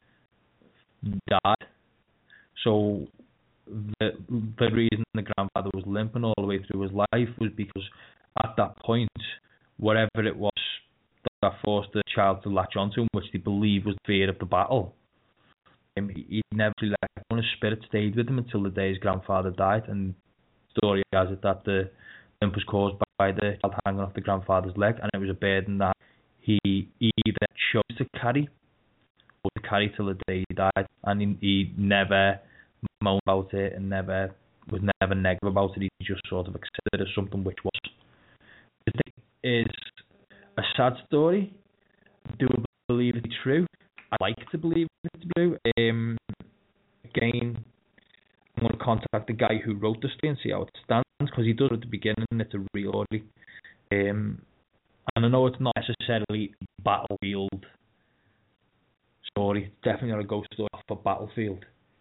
died. So the reason the grandfather was limping all the way through his life was because at that point, whatever it was that forced the child to latch onto him, which they believe was fear of the battle, he never let go, and his spirit stayed with him until the day his grandfather died. And the story has it that the limp was caused by the child hanging off the grandfather's leg, and it was a burden that he either chose to carry or to carry till the day he died. And he never moaned about it and was never negative about it. He just sort of accepted it as something which was. It is a sad story. Do I believe it to be true? I like to believe it to be true. Again, I'm going to contact the guy who wrote the story and see how it stands, because he does at the beginning. It's a real story. And I know it's not necessarily a battlefield story. It's definitely not a ghost story off a battlefield.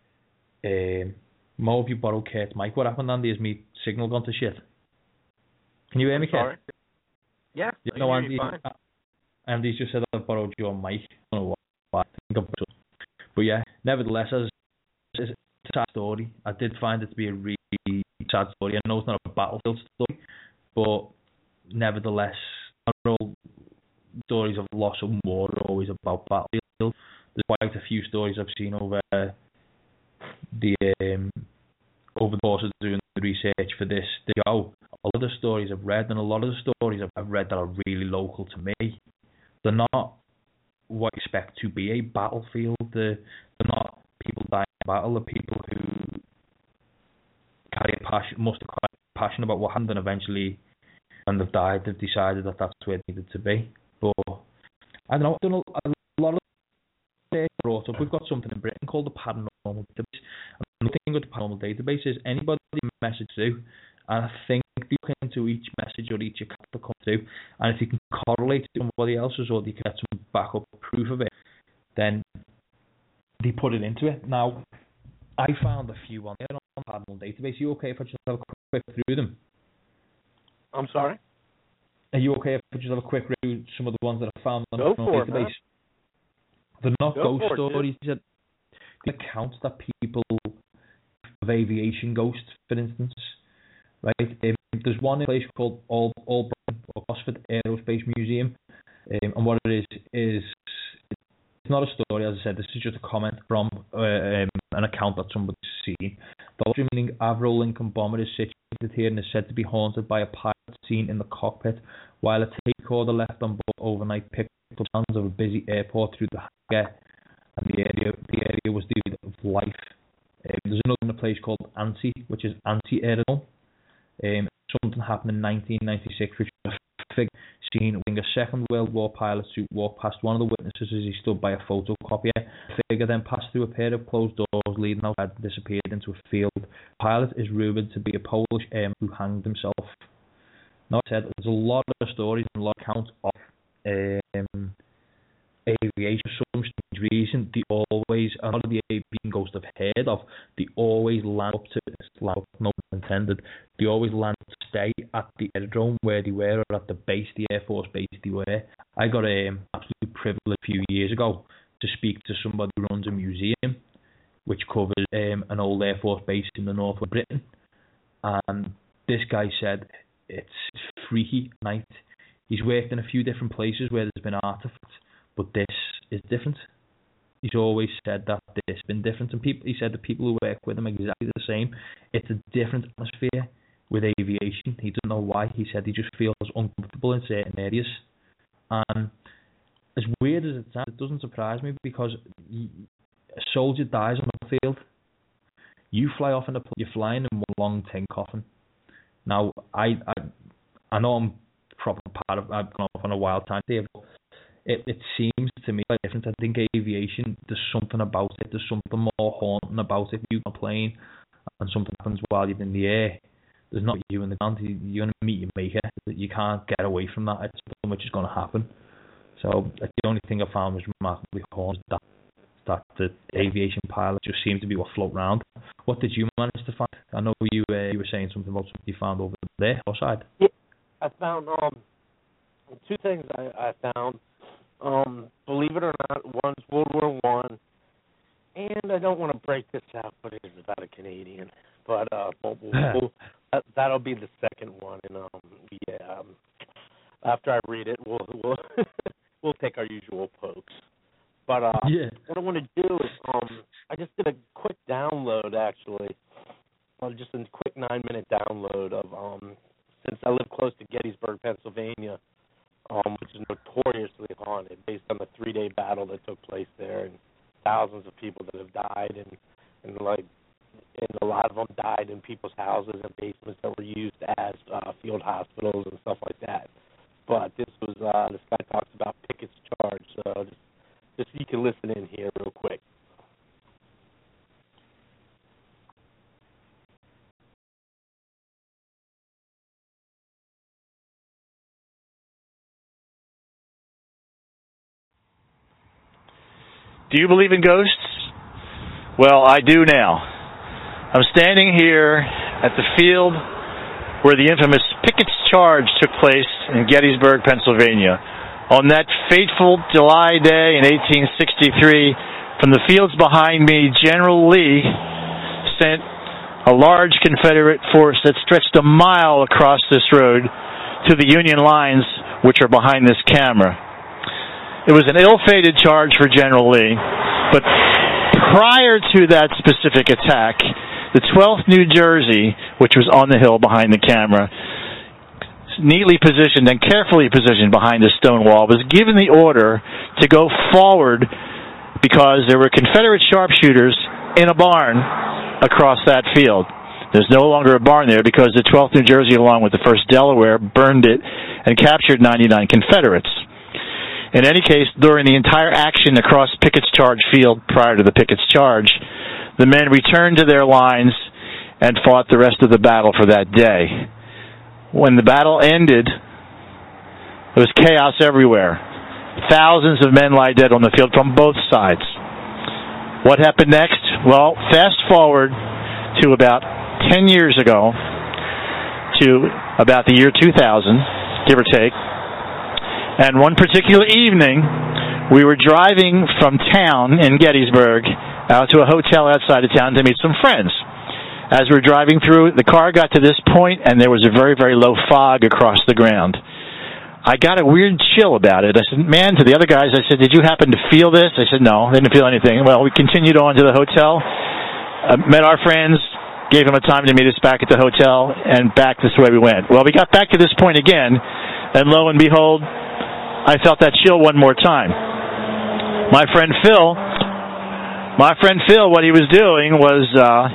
Mo, if you borrow Kurt's mic. What happened, Andy? Is my signal gone to shit? Can you hear me, Kurt? Yeah. No, Andy's just said I've borrowed your mic. I don't know why. But yeah, nevertheless, it's a sad story. I did find it to be a really sad story. I know it's not a battlefield story, but nevertheless, not all stories of loss and war are always about battlefield. There's quite a few stories I've seen over the course of doing the research for this show. A lot of the stories I've read, and a lot of the stories I've read that are really local to me, they're not what you expect to be a battlefield. They're not people dying in battle. They're people who must have carried a passion about what happened, and eventually, when they've died, they've decided that that's where they needed to be. But I don't know. I've done a lot of brought up. We've got something in Britain called the Paranormal Database. And the thing with the Paranormal Database is anybody message through, and I think you look into each message or each account that comes through, and if you can correlate it to somebody else's, or you can get some backup proof of it, then they put it into it. Now, I found a few on there on the Paranormal Database. Are you okay if I just have a quick through them? I'm sorry? Are you okay if I just have a quick review some of the ones that I found on the Paranormal Database? Man. They're not ghost stories. They're accounts that people aviation ghosts, for instance. Right? There's one place called Albright or Gosford Aerospace Museum, and what it is it's not a story, as I said. This is just a comment from an account that somebody's seen. The remaining Avro Lincoln bomber is situated here and is said to be haunted by a pilot seen in the cockpit, while a tape recorder left on board overnight picked up sounds of a busy airport through the hangar, and the area was devoid of life. There's another place called Anti, which is Anti-Aerodrome. Something happened in 1996, which was a figure seen wearing a Second World War pilot suit walk past one of the witnesses as he stood by a photocopier. The figure then passed through a pair of closed doors leading outside and disappeared into a field. The pilot is rumoured to be a Polish airman who hanged himself. Now, I said there's a lot of stories and a lot of accounts of aviation for some strange reason. A lot of the aviation ghosts I've heard of, they always land up to, no intended, they always land to stay at the aerodrome where they were, or at the base, the Air Force base they were. I got an absolute privilege a few years ago to speak to somebody who runs a museum which covers an old Air Force base in the north of Britain, and this guy said it's freaky at night. He's worked in a few different places where there's been artifacts, but this is different. He's always said that this has been different, and he said the people who work with him are exactly the same. It's a different atmosphere with aviation. He doesn't know why. He said he just feels uncomfortable in certain areas. And as weird as it sounds, it doesn't surprise me, because a soldier dies on the field. You fly off in you're flying in one long tin coffin. Now, I know I'm proper part of, I've gone off on a wild time here, but it seems to me like different. I think aviation, there's something about it. There's something more haunting about it. You're on a plane and something happens while you're in the air. There's not you in the ground. You're going to meet your maker. You can't get away from that. It's something which is going to happen. So the only thing I found was remarkably haunting that the aviation pilots just seemed to be what float around. What did you manage to find? I know you were saying something about something you found over there, outside. Yeah, I found two things I found. Believe it or not, one's World War I, and I don't want to break this out, but it is about a Canadian. But that'll be the second one, and after I read it, we'll take our usual pokes. But what I want to do is I just did a quick download, actually, just a quick 9-minute download of since I live close to Gettysburg, Pennsylvania, which is notoriously haunted, based on the 3-day battle that took place there, and thousands of people that have died, and a lot of them died in people's houses and basements that were used as field hospitals and stuff like that. But this guy talks about Pickett's charge, so just so you can listen in here real quick. Do you believe in ghosts? Well, I do now. I'm standing here at the field where the infamous Pickett's Charge took place in Gettysburg, Pennsylvania. On that fateful July day in 1863, from the fields behind me, General Lee sent a large Confederate force that stretched a mile across this road to the Union lines, which are behind this camera. It was an ill-fated charge for General Lee, but prior to that specific attack, the 12th New Jersey, which was on the hill behind the camera, neatly positioned and carefully positioned behind a stone wall, was given the order to go forward because there were Confederate sharpshooters in a barn across that field. There's no longer a barn there because the 12th New Jersey, along with the 1st Delaware, burned it and captured 99 Confederates. In any case, during the entire action across Pickett's Charge field prior to the Pickett's Charge, the men returned to their lines and fought the rest of the battle for that day. When the battle ended, there was chaos everywhere. Thousands of men lie dead on the field from both sides. What happened next? Well, fast forward to about 10 years ago, to about the year 2000, give or take. And one particular evening, we were driving from town in Gettysburg out to a hotel outside of town to meet some friends. As we're driving through, the car got to this point, and there was a very, very low fog across the ground. I got a weird chill about it. I said, man, to the other guys, I said, did you happen to feel this? I said, no, they didn't feel anything. Well, we continued on to the hotel, met our friends, gave them a time to meet us back at the hotel, and back this way we went. Well, we got back to this point again, and lo and behold, I felt that chill one more time. My friend Phil, what he was doing was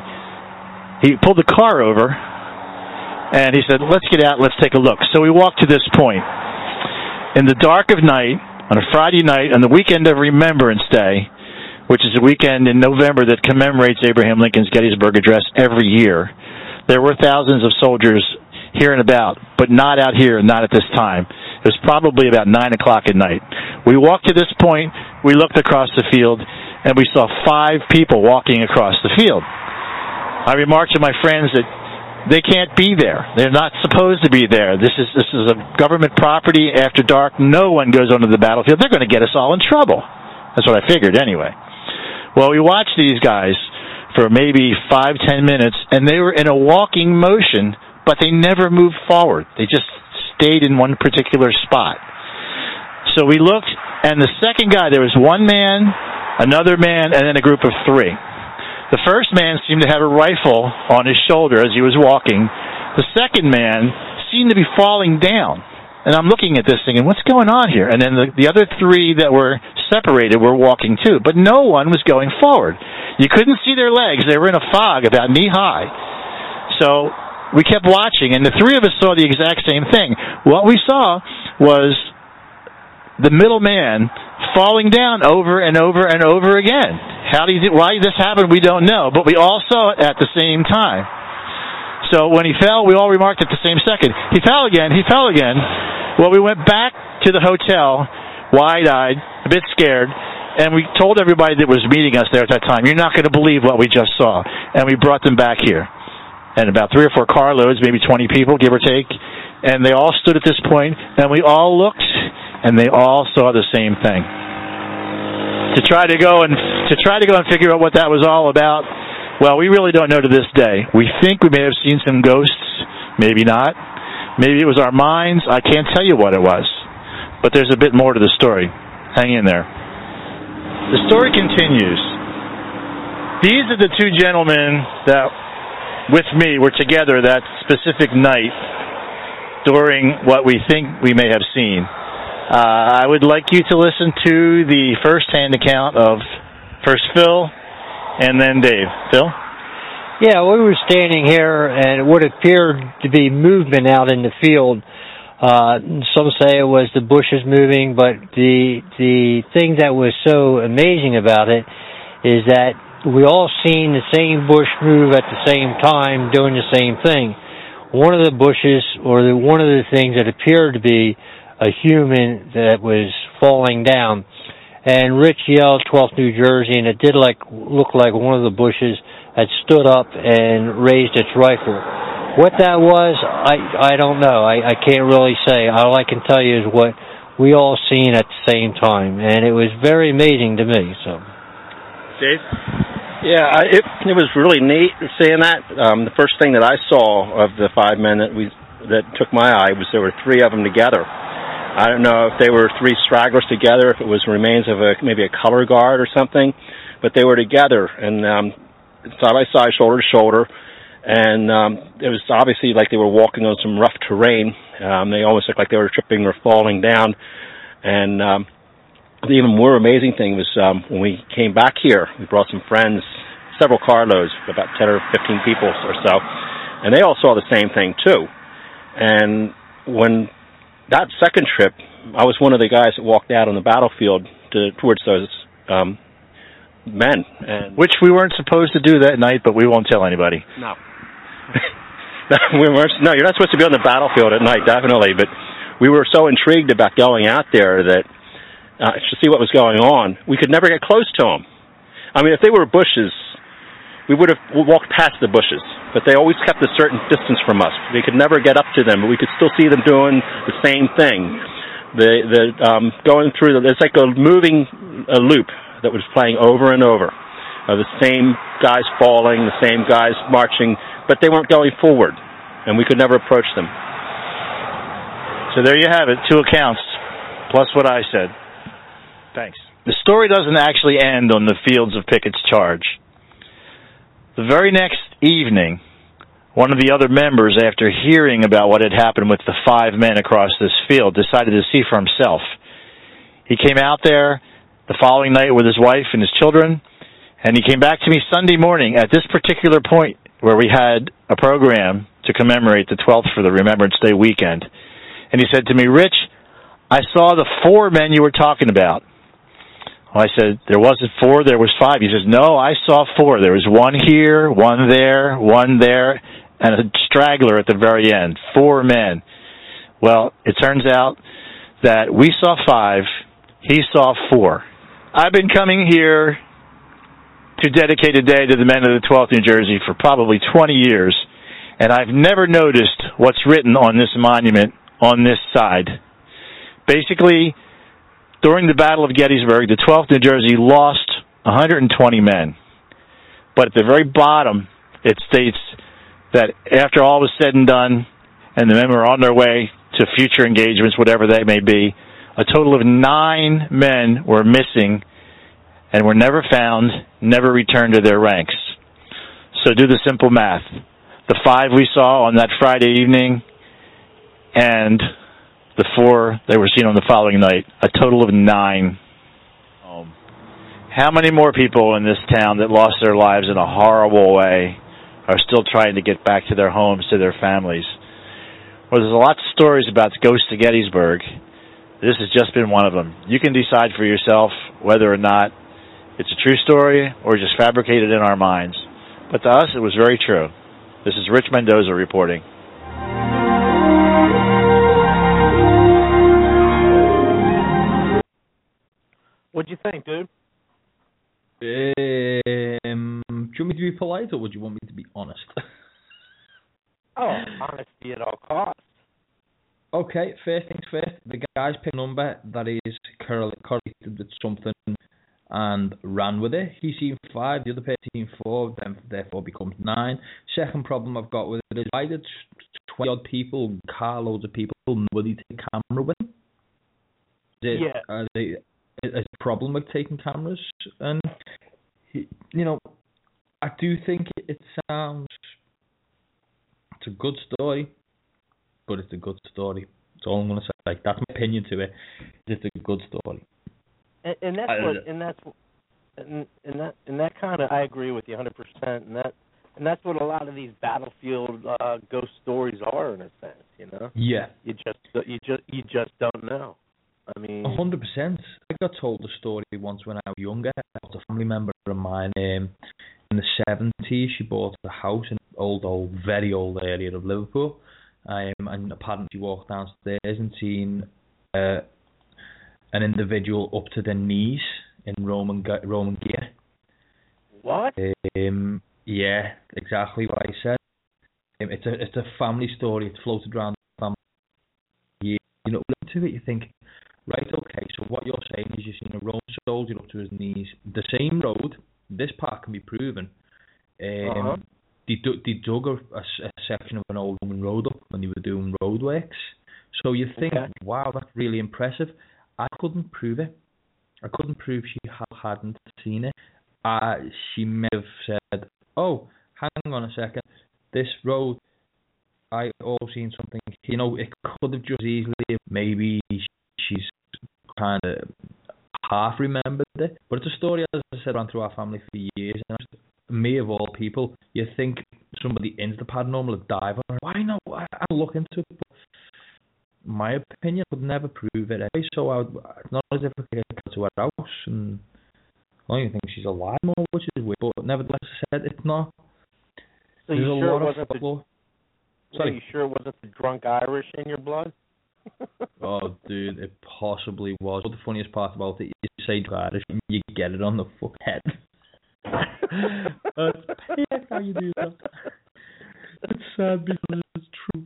he pulled the car over, and he said, let's get out, let's take a look. So we walked to this point. In the dark of night, on a Friday night, on the weekend of Remembrance Day, which is a weekend in November that commemorates Abraham Lincoln's Gettysburg Address every year, there were thousands of soldiers here and about, but not out here, not at this time. It was probably about 9 o'clock at night. We walked to this point, we looked across the field, and we saw 5 people walking across the field. I remarked to my friends that they can't be there. They're not supposed to be there. This is a government property. After dark, no one goes onto the battlefield. They're going to get us all in trouble. That's what I figured anyway. Well, we watched these guys for maybe 5-10 minutes, and they were in a walking motion, but they never moved forward. They just stayed in one particular spot. So we looked, and the second guy, there was one man, another man, and then a group of 3. The first man seemed to have a rifle on his shoulder as he was walking. The second man seemed to be falling down. And I'm looking at this thinking, what's going on here? And then the other 3 that were separated were walking too, but no one was going forward. You couldn't see their legs. They were in a fog about knee-high. So we kept watching, and the 3 of us saw the exact same thing. What we saw was the middle man falling down over and over and over again. Why this happened, we don't know, but we all saw it at the same time. So when he fell, we all remarked at the same second, he fell again. Well, we went back to the hotel, wide-eyed, a bit scared, and we told everybody that was meeting us there at that time, you're not going to believe what we just saw. And we brought them back here. And about 3 or 4 carloads, maybe 20 people, give or take, and they all stood at this point, and we all looked, and they all saw the same thing. To try to go and figure out what that was all about, well, we really don't know to this day. We think we may have seen some ghosts, maybe not. Maybe it was our minds. I can't tell you what it was. But there's a bit more to the story. Hang in there. The story continues. These are the 2 gentlemen that, with me, were together that specific night during what we think we may have seen. I would like you to listen to the first-hand account of first Phil and then Dave. Phil? Yeah, we were standing here, and what appeared to be movement out in the field. Some say it was the bushes moving, but the thing that was so amazing about it is that we all seen the same bush move at the same time doing the same thing. One of the bushes, or one of the things that appeared to be a human that was falling down. And Rich yelled 12th New Jersey, and it did look like one of the bushes had stood up and raised its rifle. What that was, I don't know. I can't really say. All I can tell you is what we all seen at the same time, and it was very amazing to me. So, Dave? Yeah, it was really neat seeing that. The first thing that I saw of the 5 men that took my eye was there were 3 of them together. I don't know if they were 3 stragglers together, if it was remains of maybe a color guard or something, but they were together and side by side, shoulder to shoulder, and it was obviously like they were walking on some rough terrain. They almost looked like they were tripping or falling down. And the even more amazing thing was when we came back here, we brought some friends, several carloads, about 10 or 15 people or so, and they all saw the same thing too. And when that second trip, I was one of the guys that walked out on the battlefield towards those men. And which we weren't supposed to do that night, but we won't tell anybody. No. No, you're not supposed to be on the battlefield at night, definitely. But we were so intrigued about going out there that to see what was going on, we could never get close to them. I mean, if they were bushes, we would have walked past the bushes, but they always kept a certain distance from us. We could never get up to them, but we could still see them doing the same thing. Going through, it's like a moving loop that was playing over and over. the same guys falling, the same guys marching, but they weren't going forward, and we could never approach them. So there you have it, 2 accounts, plus what I said. Thanks. The story doesn't actually end on the fields of Pickett's charge. The very next evening, one of the other members, after hearing about what had happened with the 5 men across this field, decided to see for himself. He came out there the following night with his wife and his children, and he came back to me Sunday morning at this particular point where we had a program to commemorate the 12th for the Remembrance Day weekend. And he said to me, Rich, I saw the 4 men you were talking about. Well, I said, there wasn't 4, there was 5. He says, no, I saw 4. There was 1 here, 1 there, 1 there, and a straggler at the very end. 4 men. Well, it turns out that we saw 5, he saw 4. I've been coming here to dedicate a day to the men of the 12th New Jersey for probably 20 years, and I've never noticed what's written on this monument on this side. Basically, during the Battle of Gettysburg, the 12th New Jersey lost 120 men. But at the very bottom, it states that after all was said and done, and the men were on their way to future engagements, whatever they may be, a total of 9 men were missing and were never found, never returned to their ranks. So do the simple math. The 5 we saw on that Friday evening and the 4 that were seen on the following night, a total of 9. How many more people in this town that lost their lives in a horrible way are still trying to get back to their homes, to their families? Well, there's a lot of stories about the ghosts of Gettysburg. This has just been one of them. You can decide for yourself whether or not it's a true story or just fabricated in our minds. But to us, it was very true. This is Rich Mendoza reporting. What'd you think, dude? Do you want me to be polite or would you want me to be honest? Oh, honesty at all costs. Okay, first things first. The guy's picked a number that is correlated with something and ran with it. He's seen 5, the other person seen 4, then therefore becomes 9. Second problem I've got with it is why did 20-odd people, carloads of people, nobody take a camera with them? Is it a problem with taking cameras? And, you know, I do think it sounds... It's a good story, but it's a good story. That's all I'm going to say. Like, that's my opinion to it. It's a good story. And that kind of, I agree with you 100%. And that's what a lot of these battlefield ghost stories are, in a sense. You know. Yeah. You just don't know. I mean, 100%. I got told the story once when I was younger. A family member of mine in the 70s, she bought a house in an very old area of Liverpool. And apparently she walked downstairs and seen an individual up to their knees in Roman gear. What? Yeah, exactly what I said. It's a family story. It's floated around the family. You know, look to it, you think, right, okay, so what you're saying is you've seen a Roman soldier up to his knees. The same road, this part can be proven. They dug a section of an old Roman road up when they were doing roadworks. So you think, wow, that's really impressive. I couldn't prove it. I couldn't prove she hadn't seen it. She may have said, oh, hang on a second, this road, I also seen something. You know, it could have just easily, maybe she's kind of half remembered it. But it's a story, as I said, ran through our family for years. And me, of all people, you think somebody into the paranormal would dive on her. Why not? I'll look into it. But my opinion, I would never prove it anyway. So it's not as if I could get to her house and I don't even think she's alive more, which is weird. But nevertheless, I said it's not. So you sure it wasn't Sorry. You sure it wasn't the drunk Irish in your blood? Oh, dude, it possibly was. But the funniest part about it, you say drunk Irish, you get it on the fucking head. That's pathetic how you do that. It's sad because it's true.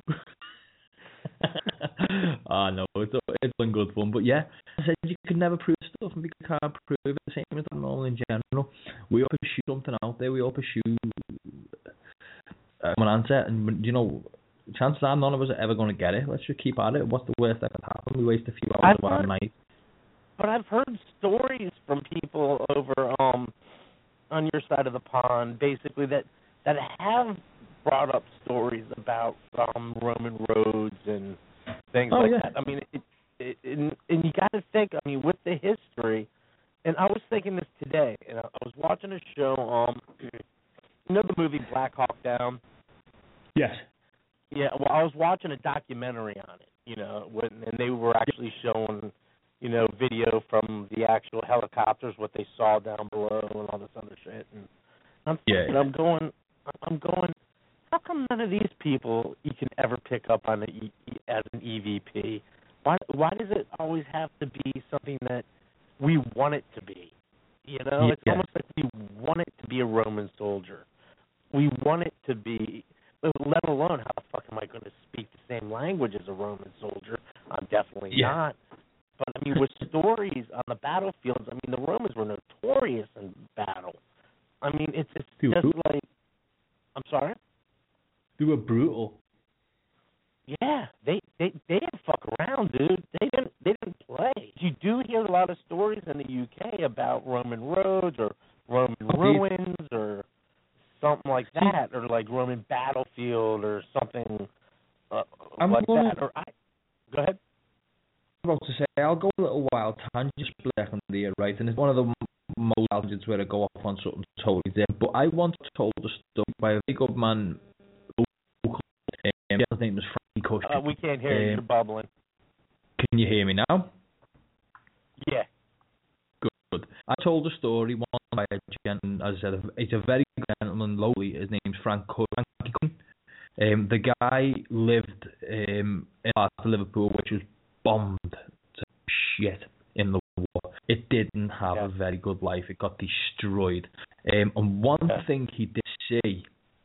No, it's been good fun. But yeah, I said you could never prove stuff and because you can't prove it. The same as normal in general. We all pursue something out there. We all pursue an answer, and chances are none of us are ever going to get it. Let's just keep at it. What's the worst that could happen? We waste a few hours of our night. But I've heard stories from people over on your side of the pond, basically that have brought up stories about Roman roads and things that. I mean, and you got to think. I mean, with the history, and I was thinking this today, and I was watching a show. The movie Black Hawk Down? Yes. Yeah. Well, I was watching a documentary on it. And they were actually showing, video from the actual helicopters, what they saw down below, and all this other shit. And I'm going. How come none of these people you can ever pick up on as an EVP? Why does it always have to be something that we want it to be? It's almost like we want it to be a Roman soldier. We want it to be, let alone how the fuck am I going to speak the same language as a Roman soldier? I'm definitely not. But, I mean, with stories on the battlefields, I mean, the Romans were notorious in battle. I mean, it's just like, I'm sorry? They were brutal. Yeah, they didn't fuck around, dude. They didn't play. You do hear a lot of stories in the UK about Roman roads or Roman ruins or something like that, or like Roman battlefield or something that. Go ahead. I'm about to say, I'll go a little wild tangent just on the right, and it's one of the most tangents where I go off on something totally different. But I once told a story by a very good man. His name was Frank Cushing. We can't hear you. You're bubbling. Can you hear me now? Yeah. Good. I told a story once by a gentleman, as I said, it's a very good gentleman locally. His name's Frank Cushing. The guy lived in part of Liverpool, which was bombed to shit in the war. It didn't have a very good life. It got destroyed. And one thing he did say,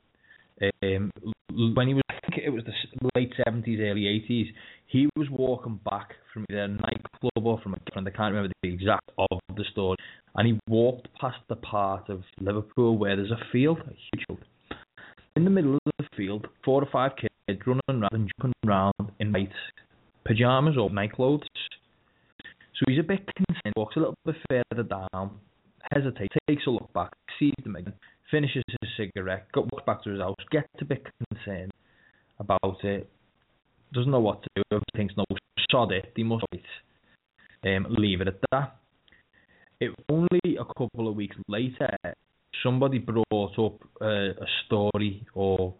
when he was, I think it was the late 70s, early 80s, he was walking back from either a nightclub or from a friend, I can't remember the exact of the story, and he walked past the part of Liverpool where there's a field, a huge field. In the middle of the field, 4 or 5 kids running around and jumping around in white pyjamas or night clothes. So he's a bit concerned, walks a little bit further down, hesitates, takes a look back, sees them again, finishes his cigarette, walks back to his house, gets a bit concerned about it, doesn't know what to do, thinks, no, sod it, they must wait, leave it at that. It only a couple of weeks later, somebody brought up a story or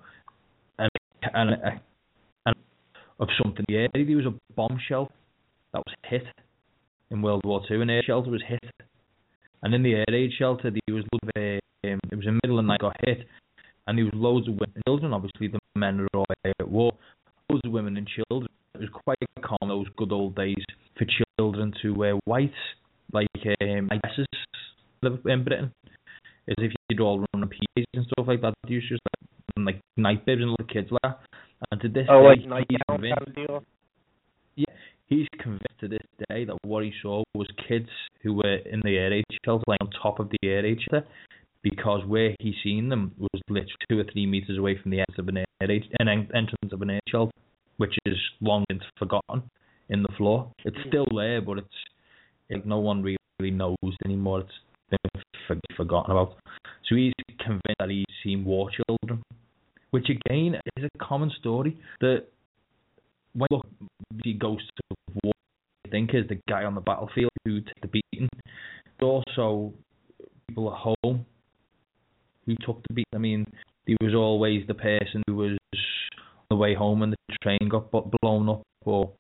of something. Yeah, there was a bombshell that was hit in World War II. An air shelter was hit, and in the air raid shelter, there was it was in the middle of the night, got hit, and there was loads of women and children. Obviously, the men were all at war. Loads of women and children. It was quite common those good old days for children to wear white, like dresses in Britain, as if you'd all run PJs and stuff like that. You just like night bibs and little kids like that. And to this day, like night gown kind of deal. Yeah, he's convinced to this day that what he saw was kids who were in the air raid shelter, like on top of the air raid shelter, because where he seen them was literally 2 or 3 meters away from the entrance of an air shelter, which is long since forgotten in the floor. It's still there, but it's like no one really knows anymore. It's been forgotten about. So he's convinced that he's seen war children, which again is a common story. That when you look at Ghosts of War, I think is the guy on the battlefield who took the beating. But also people at home who took the beating. I mean, there was always the person who was on the way home and the train got blown up, or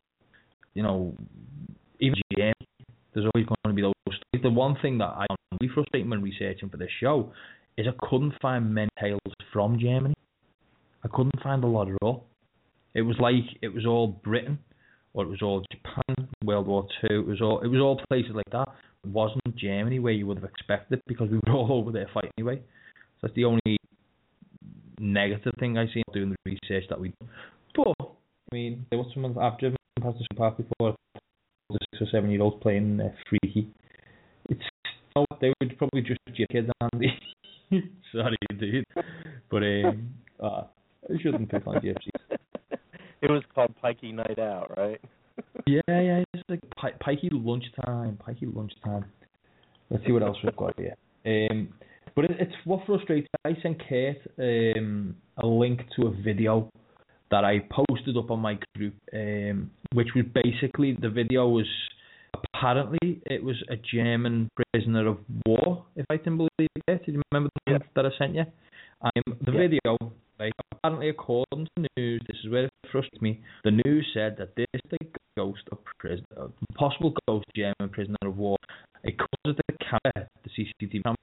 even GM. There's always going to be those stories. The one thing that I found really frustrating when researching for this show is I couldn't find many tales from Germany. I couldn't find a lot at all. It was like it was all Britain, or it was all Japan, World War II. It was all places like that. It wasn't Germany where you would have expected, because we were all over there fighting anyway. So that's the only negative thing I see doing the research that we do. But I mean, there was someone I've driven past the park before. 6 or 7 year olds playing freaky. It's know what, they would probably just your kids, Andy. Sorry, dude. But I shouldn't pick on gypsies. It was called Pikey Night Out, right? Yeah, it's like pikey lunchtime. Let's see what else we've got here. But it's what frustrates me. I sent Kate a link to a video that I posted up on my group, which was basically, the video was, apparently it was a German prisoner of war, if I can believe it. Did you remember the link that I sent you? The video, like, apparently according to the news, this is where it frustrates me, the news said that this is the ghost of a possible ghost German prisoner of war. It causes the camera, the CCTV camera,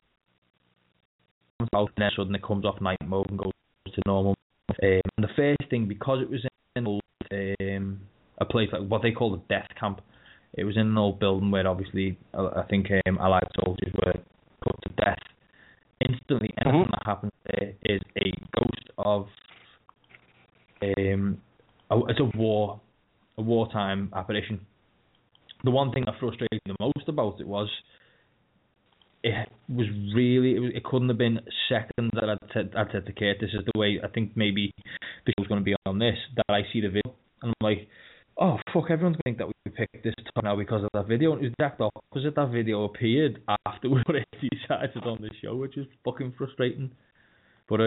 out, and then suddenly it comes off night mode and goes to normal. And the first thing, because it was in a place like what they call the death camp, it was in an old building where obviously I think Allied soldiers were put to death. Instantly, anything that happens there is a ghost of it's a wartime apparition. The one thing that frustrated me the most about it was it couldn't have been seconds that I'd said to Kate, this is the way I think maybe the show's going to be on this, that I see the video and I'm like, oh fuck, everyone's going to think that we picked this top now because of that video. And it was exact opposite. That video appeared after we were decided on the show, which is fucking frustrating. But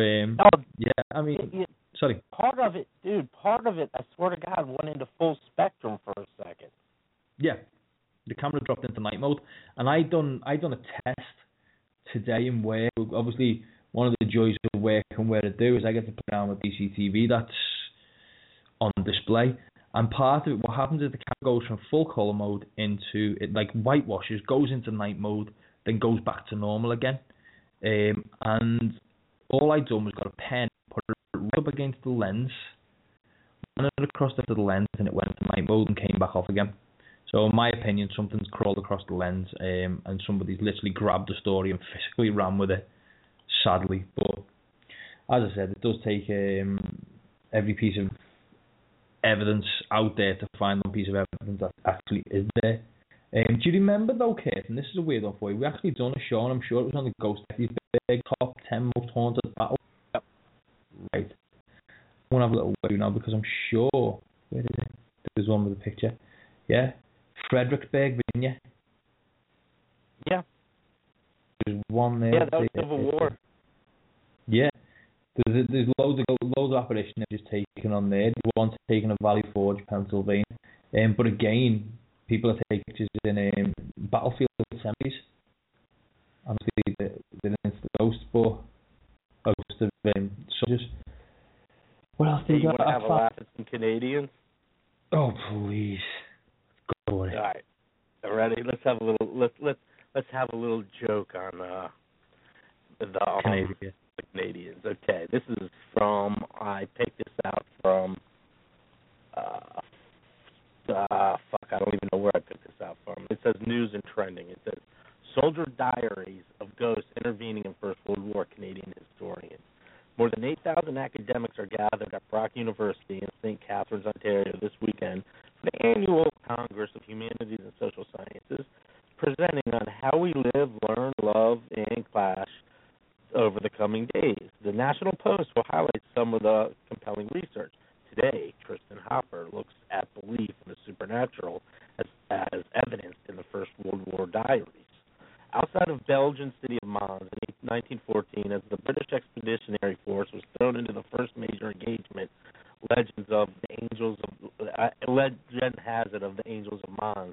sorry. Part of it, I swear to God, went into full spectrum for a second. Yeah, the camera dropped into night mode, and I done a test today in work. Obviously, one of the joys of work and where I do is I get to play around with DCTV that's on display. And part of it, what happens is the camera goes from full colour mode into, it like whitewashes, goes into night mode, then goes back to normal again. And all I done was got a pen, put it right up against the lens, ran it across the lens, and it went into night mode and came back off again. So in my opinion, something's crawled across the lens, and somebody's literally grabbed the story and physically ran with it, sadly. But as I said, it does take every piece of evidence out there to find one piece of evidence that actually is there. Do you remember though, Kate, and this is a weird one for you, we actually done a show, and I'm sure it was on the Ghost Detectives big top 10 most haunted battles. Yep. Right. I want to have a little look now because I'm sure, where is it? There's one with a picture. Yeah. Fredericksburg, Virginia. Yeah. There's one there. Yeah, that was Civil War. Yeah. There's loads of apparitions just taken on there. There's one taken at Valley Forge, Pennsylvania. But again, people are taking pictures in battlefield assemblies. Obviously, they're into the ghosts, but ghosts of soldiers. What else do you got? Want to have a laugh at some Canadians? Oh please, go away. All right, ready? Let's have a little. Let's have a little joke on the Canadians. Okay, this is from, I picked this out from, I don't even know where I picked this out from. It says News and Trending. It says, Soldier Diaries of Ghosts Intervening in First World War, Canadian Historian. More than 8,000 academics are gathered at Brock University in St. Catharines, Ontario this weekend for the annual Congress of Humanities and Social Sciences, presenting on how we live, learn, love, and clash over the coming days. The National Post will highlight some of the compelling research. Today, Tristan Hopper looks at belief in the supernatural as evidenced in the First World War diaries. Outside of Belgian city of Mons in 1914, as the British Expeditionary Force was thrown into the first major engagement, legend has it of the Angels of Mons.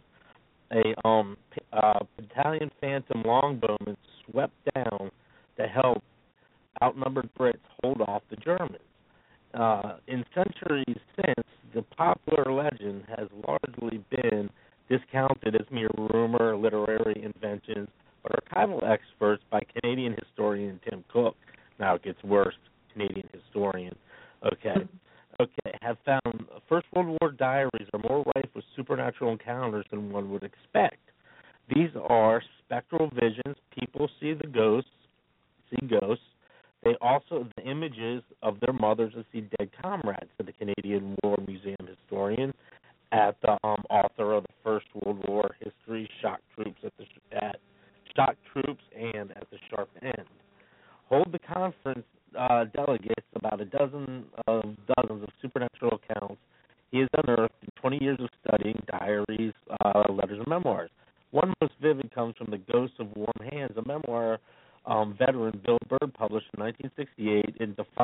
A battalion Phantom longbowmen swept down to help outnumbered Brits hold off the Germans. In centuries since, the popular legend has largely been discounted as mere rumor, literary inventions, but archival experts by Canadian historian Tim Cook, now it gets worse, Canadian historian, have found First World War diaries are more rife with supernatural encounters than one would expect. These are spectral visions, people see ghosts. They also, the images of their mothers and see dead comrades, said the Canadian War Museum historian at the author of the First World War history, shock troops at shock troops and at the sharp end. Hold the conference delegates about dozens of supernatural accounts he has unearthed in 20 years of studying diaries, letters, and memoirs. One most vivid comes from The Ghost of Warm Hands, a memoir veteran Bill Bird published in 1968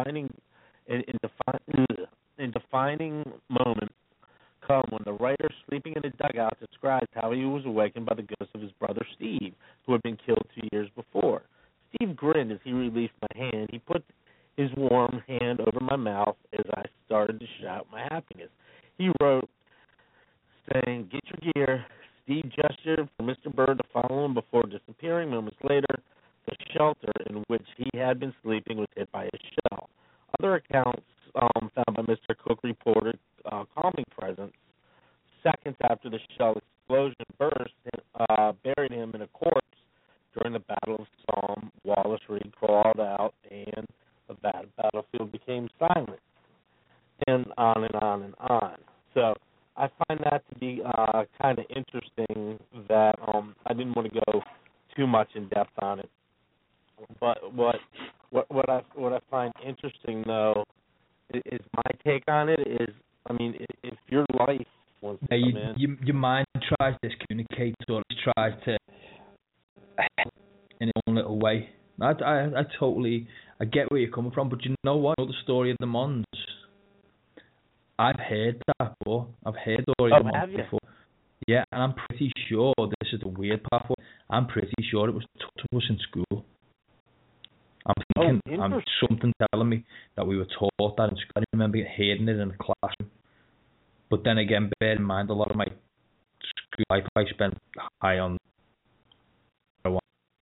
in defining moment come when the writer, sleeping in a dugout, describes how he was awakened by the ghost of his brother Steve, who had been killed 2 years before. Steve grinned as he released my hand. He put his warm hand over my mouth as I started to shout my happiness. He wrote, saying, "Get your gear." Steve gestured for Mr. Bird to follow him before disappearing. Moments later, the shelter in which he had been sleeping was hit by a shell. Other accounts found by Mr. Cook reported calming presence. Seconds after the shell explosion burst, buried him in a corpse during the Battle of Somme. Wallace Reed crawled out, and the battlefield became silent. And on and on and on. So I find that to be kind of interesting. That I didn't want to go too much in depth on it. But what I find interesting though is my take on it is, I mean, if your life wants to come in, your mind tries to communicate, or tries to in its own little way. I get where you're coming from, but you know what? You know the story of the Mons. I've heard that before. I've heard the story of the Mons before. Yeah, and I'm pretty sure, this is the weird part for it, I'm pretty sure it was taught to us in school. I'm thinking, something telling me that we were taught that in school. I remember hearing it in the classroom. But then again, bear in mind, a lot of my school life I spent high on marijuana.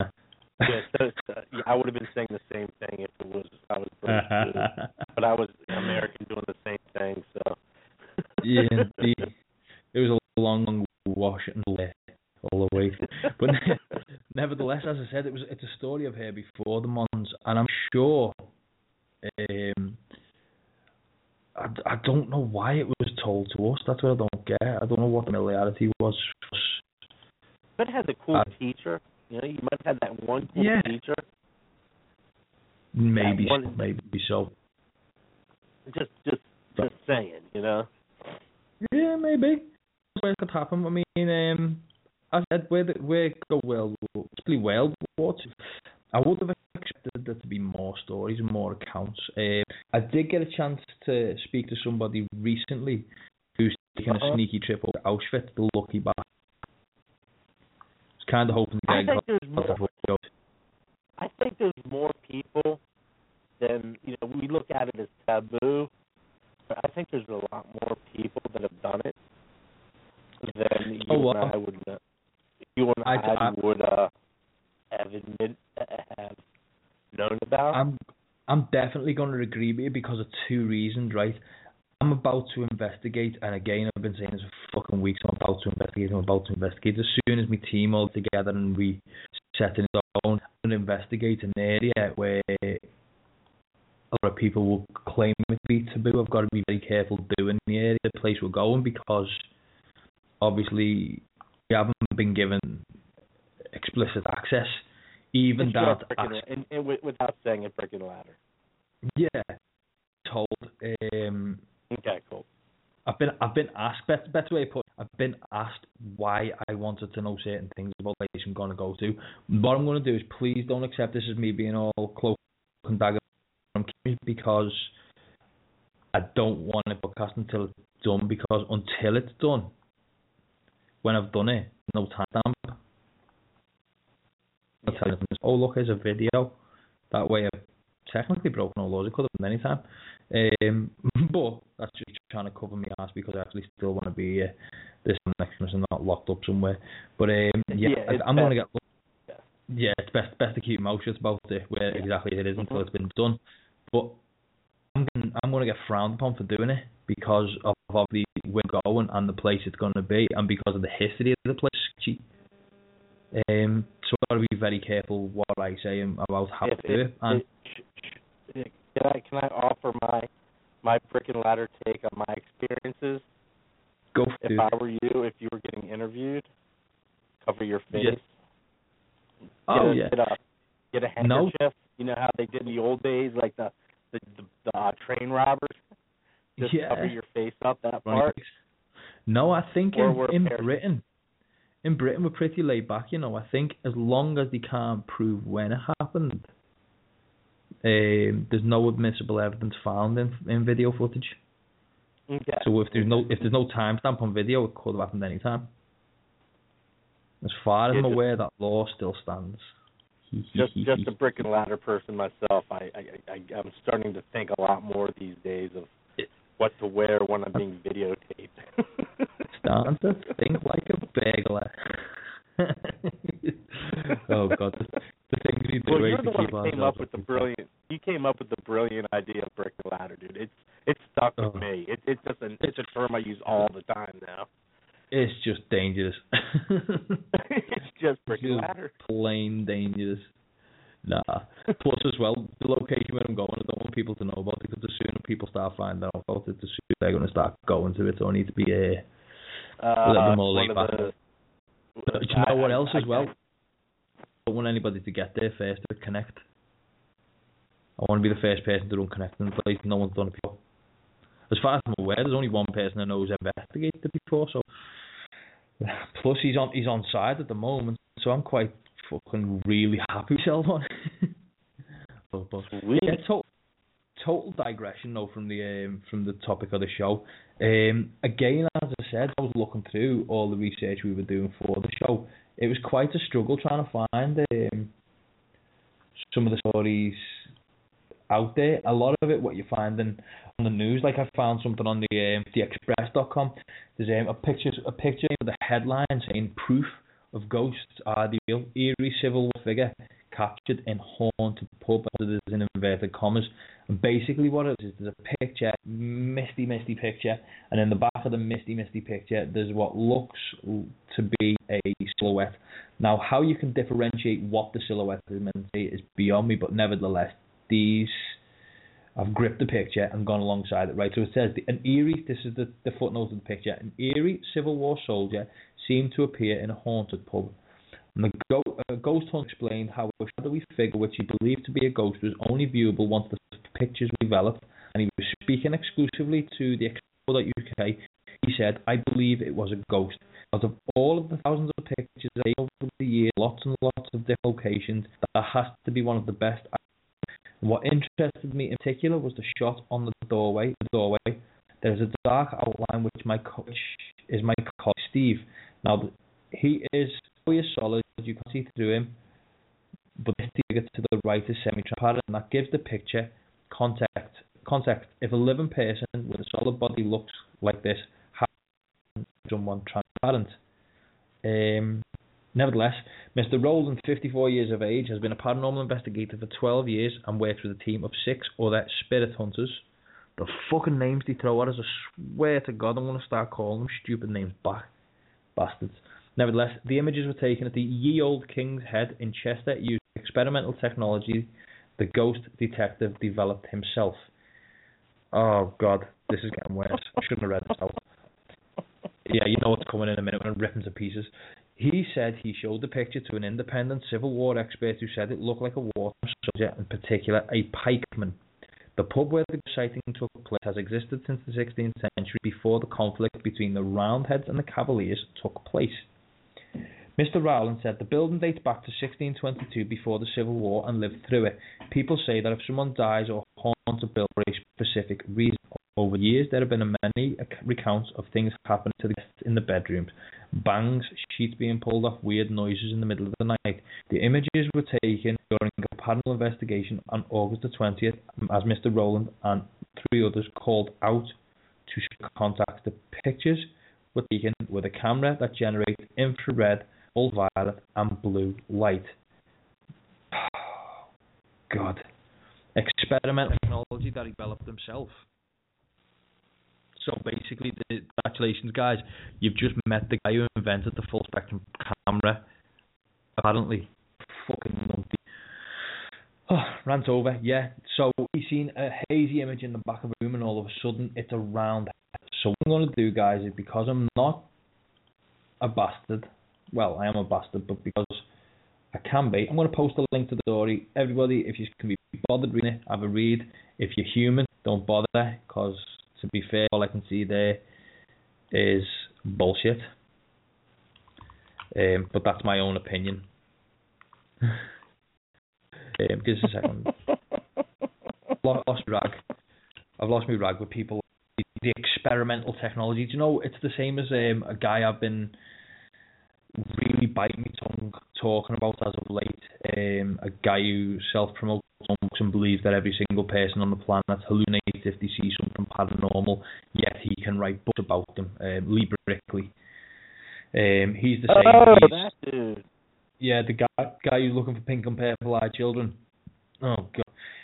I would have been saying the same thing if it was I was British too. But I was American doing the same thing, so. Yeah, indeed. It was a long Washington way all the way. But nevertheless, as I said, it's a story I've heard before, the Mons, and I'm sure. I don't know why it was told to us. That's what I don't get. I don't know what the familiarity was. But it has a cool teacher. You know, you might have had that one cool teacher. Maybe so. Just saying, you know. Yeah, maybe. It could happen. I mean, I said where go well, especially Whale Watch. I would have expected there to be more stories and more accounts. I did get a chance to speak to somebody recently who's taking a sneaky trip over to Auschwitz, the lucky bastard. I was kind of hoping to get I think there's more people than, you know, we look at it as taboo, but I think there's a lot more people that have done it than you and I would know. You and I would have known about. I'm definitely going to agree with you because of two reasons, right? I'm about to investigate, and again, I've been saying this for fucking weeks. I'm about to investigate. As soon as my team all together and we set in zone and investigate an area where a lot of people will claim it to be taboo, I've got to be very careful doing the area, the place we're going, because obviously we haven't been given explicit access. Even that, and without saying a brick and ladder. Yeah, told. Okay, cool. I've been asked. Better way to put it, I've been asked why I wanted to know certain things about the place I'm going to go to. What I'm going to do is, please don't accept this as me being all cloak and dagger, because I don't want to podcast until it's done. Because until it's done, when I've done it, no timestamp. Oh look, there's a video. That way I've technically broken all laws. I could have done any time. But that's just trying to cover my ass because I actually still want to be here this next Christmas and not locked up somewhere. But I'm going to get. Yeah, it's best to keep my mouth shut about it, where exactly it is until it's been done. But I'm going to get frowned upon for doing it because of the where we're going and the place it's going to be, and because of the history of the place. So I've got to be very careful what I say about how to do it. And can I offer my brick and ladder take on my experiences? Go for it. If I were you, if you were getting interviewed, cover your face. Get a handkerchief. No. You know how they did in the old days, like the train robbers? Just cover your face up, that part. No, I think in Britain, we're pretty laid back, you know. I think as long as they can't prove when it happened, there's no admissible evidence found in video footage. Okay. So if there's no timestamp on video, it could have happened any time. As far as I'm aware, that law still stands. Just a brick and ladder person myself, I'm starting to think a lot more these days of what to wear when I'm being videotaped. Starting to think like a burglar. Oh God, the things you do. Well, you're the one who came up with the brilliant. You came up with the brilliant idea of brick and ladder, dude. It's stuck with me. It's a term I use all the time now. It's just dangerous. It's just brick and ladder. Plain dangerous. Nah. Plus, as well, the location where I'm going, I don't want people to know about it, because the sooner people start finding out about it, the sooner they're going to start going to it. So I need to be a little bit more laid back. Do you know what else as well? I don't want anybody to get there first to connect. I want to be the first person to run Connect in the place. No one's done it before. As far as I'm aware, there's only one person that knows investigated it before. So, plus he's on side at the moment, so I'm quite fucking really happy with myself. But yeah, total digression though from the topic of the show. Again, as I said, I was looking through all the research we were doing for the show. It was quite a struggle trying to find some of the stories out there. A lot of it, what you find on the news, like I found something on the Express.com. There's a picture with a headline saying proof of ghosts are the real eerie Civil War figure captured in haunted pub. There's in inverted commas, and basically what it is there's a picture, misty picture, and in the back of the misty picture there's what looks to be a silhouette. Now, how you can differentiate what the silhouette is meant to be is beyond me, but nevertheless, I've gripped the picture and gone alongside it, right? So it says, an eerie, this is the footnote of the picture, an eerie Civil War soldier seemed to appear in a haunted pub. And the ghost hunt explained how a shadowy figure, which he believed to be a ghost, was only viewable once the pictures were developed, and he was speaking exclusively to the Explore.uk. He said, I believe it was a ghost. Out of all of the thousands of pictures over the years, lots and lots of different locations, that has to be one of the best. And what interested me in particular was the shot on the doorway. There's a dark outline which is my colleague Steve. Now he is solid, you can see through him, but the figure to the right is semi-transparent, and that gives the picture context. If a living person with a solid body looks like this, how can someone transparent? Nevertheless, Mr. Rowland, 54 years of age, has been a paranormal investigator for 12 years and worked with a team of 6 other spirit hunters. The fucking names they throw at us, I swear to God, I'm going to start calling them stupid names back. Bastards. Nevertheless, the images were taken at the Ye Old King's Head in Chester using experimental technology the ghost detective developed himself. Oh, God, this is getting worse. I shouldn't have read this out. Yeah, you know what's coming in a minute when I'm ripping to pieces. He said he showed the picture to an independent Civil War expert who said it looked like a war soldier, in particular a pikeman. The pub where the sighting took place has existed since the 16th century, before the conflict between the Roundheads and the Cavaliers took place. Mr. Rowland said the building dates back to 1622, before the Civil War, and lived through it. People say that if someone dies or haunts a building for a specific reason, over years there have been many recounts of things happening to the guests in the bedrooms. Bangs, sheets being pulled off, weird noises in the middle of the night. The images were taken during a paranormal investigation on August the 20th, as Mr. Rowland and 3 others called out to contact. The pictures were taken with a camera that generates infrared, ultraviolet and blue light. God. Experimental technology that he developed himself. So basically, congratulations guys, you've just met the guy who invented the full spectrum camera. Apparently. Fucking numpty. Oh, rant over. Yeah, so he's seen a hazy image in the back of a room, and all of a sudden it's a round head. So what I'm going to do, guys, is, because I'm not a bastard, well, I am a bastard, but because I can be. I'm going to post a link to the story. Everybody, if you can be bothered reading it, have a read. If you're human, don't bother, because to be fair, all I can see there is bullshit. But that's my own opinion. Give us a second. I've lost my rag with people. The experimental technology. Do you know, it's the same as a guy I've been really biting my tongue talking about as of late. A guy who self-promotes and believes that every single person on the planet hallucinates if they see something paranormal, yet he can write books about them. Lee Brickley. He's the same. That dude. Yeah, the guy who's looking for pink and purple-eyed children. Oh god,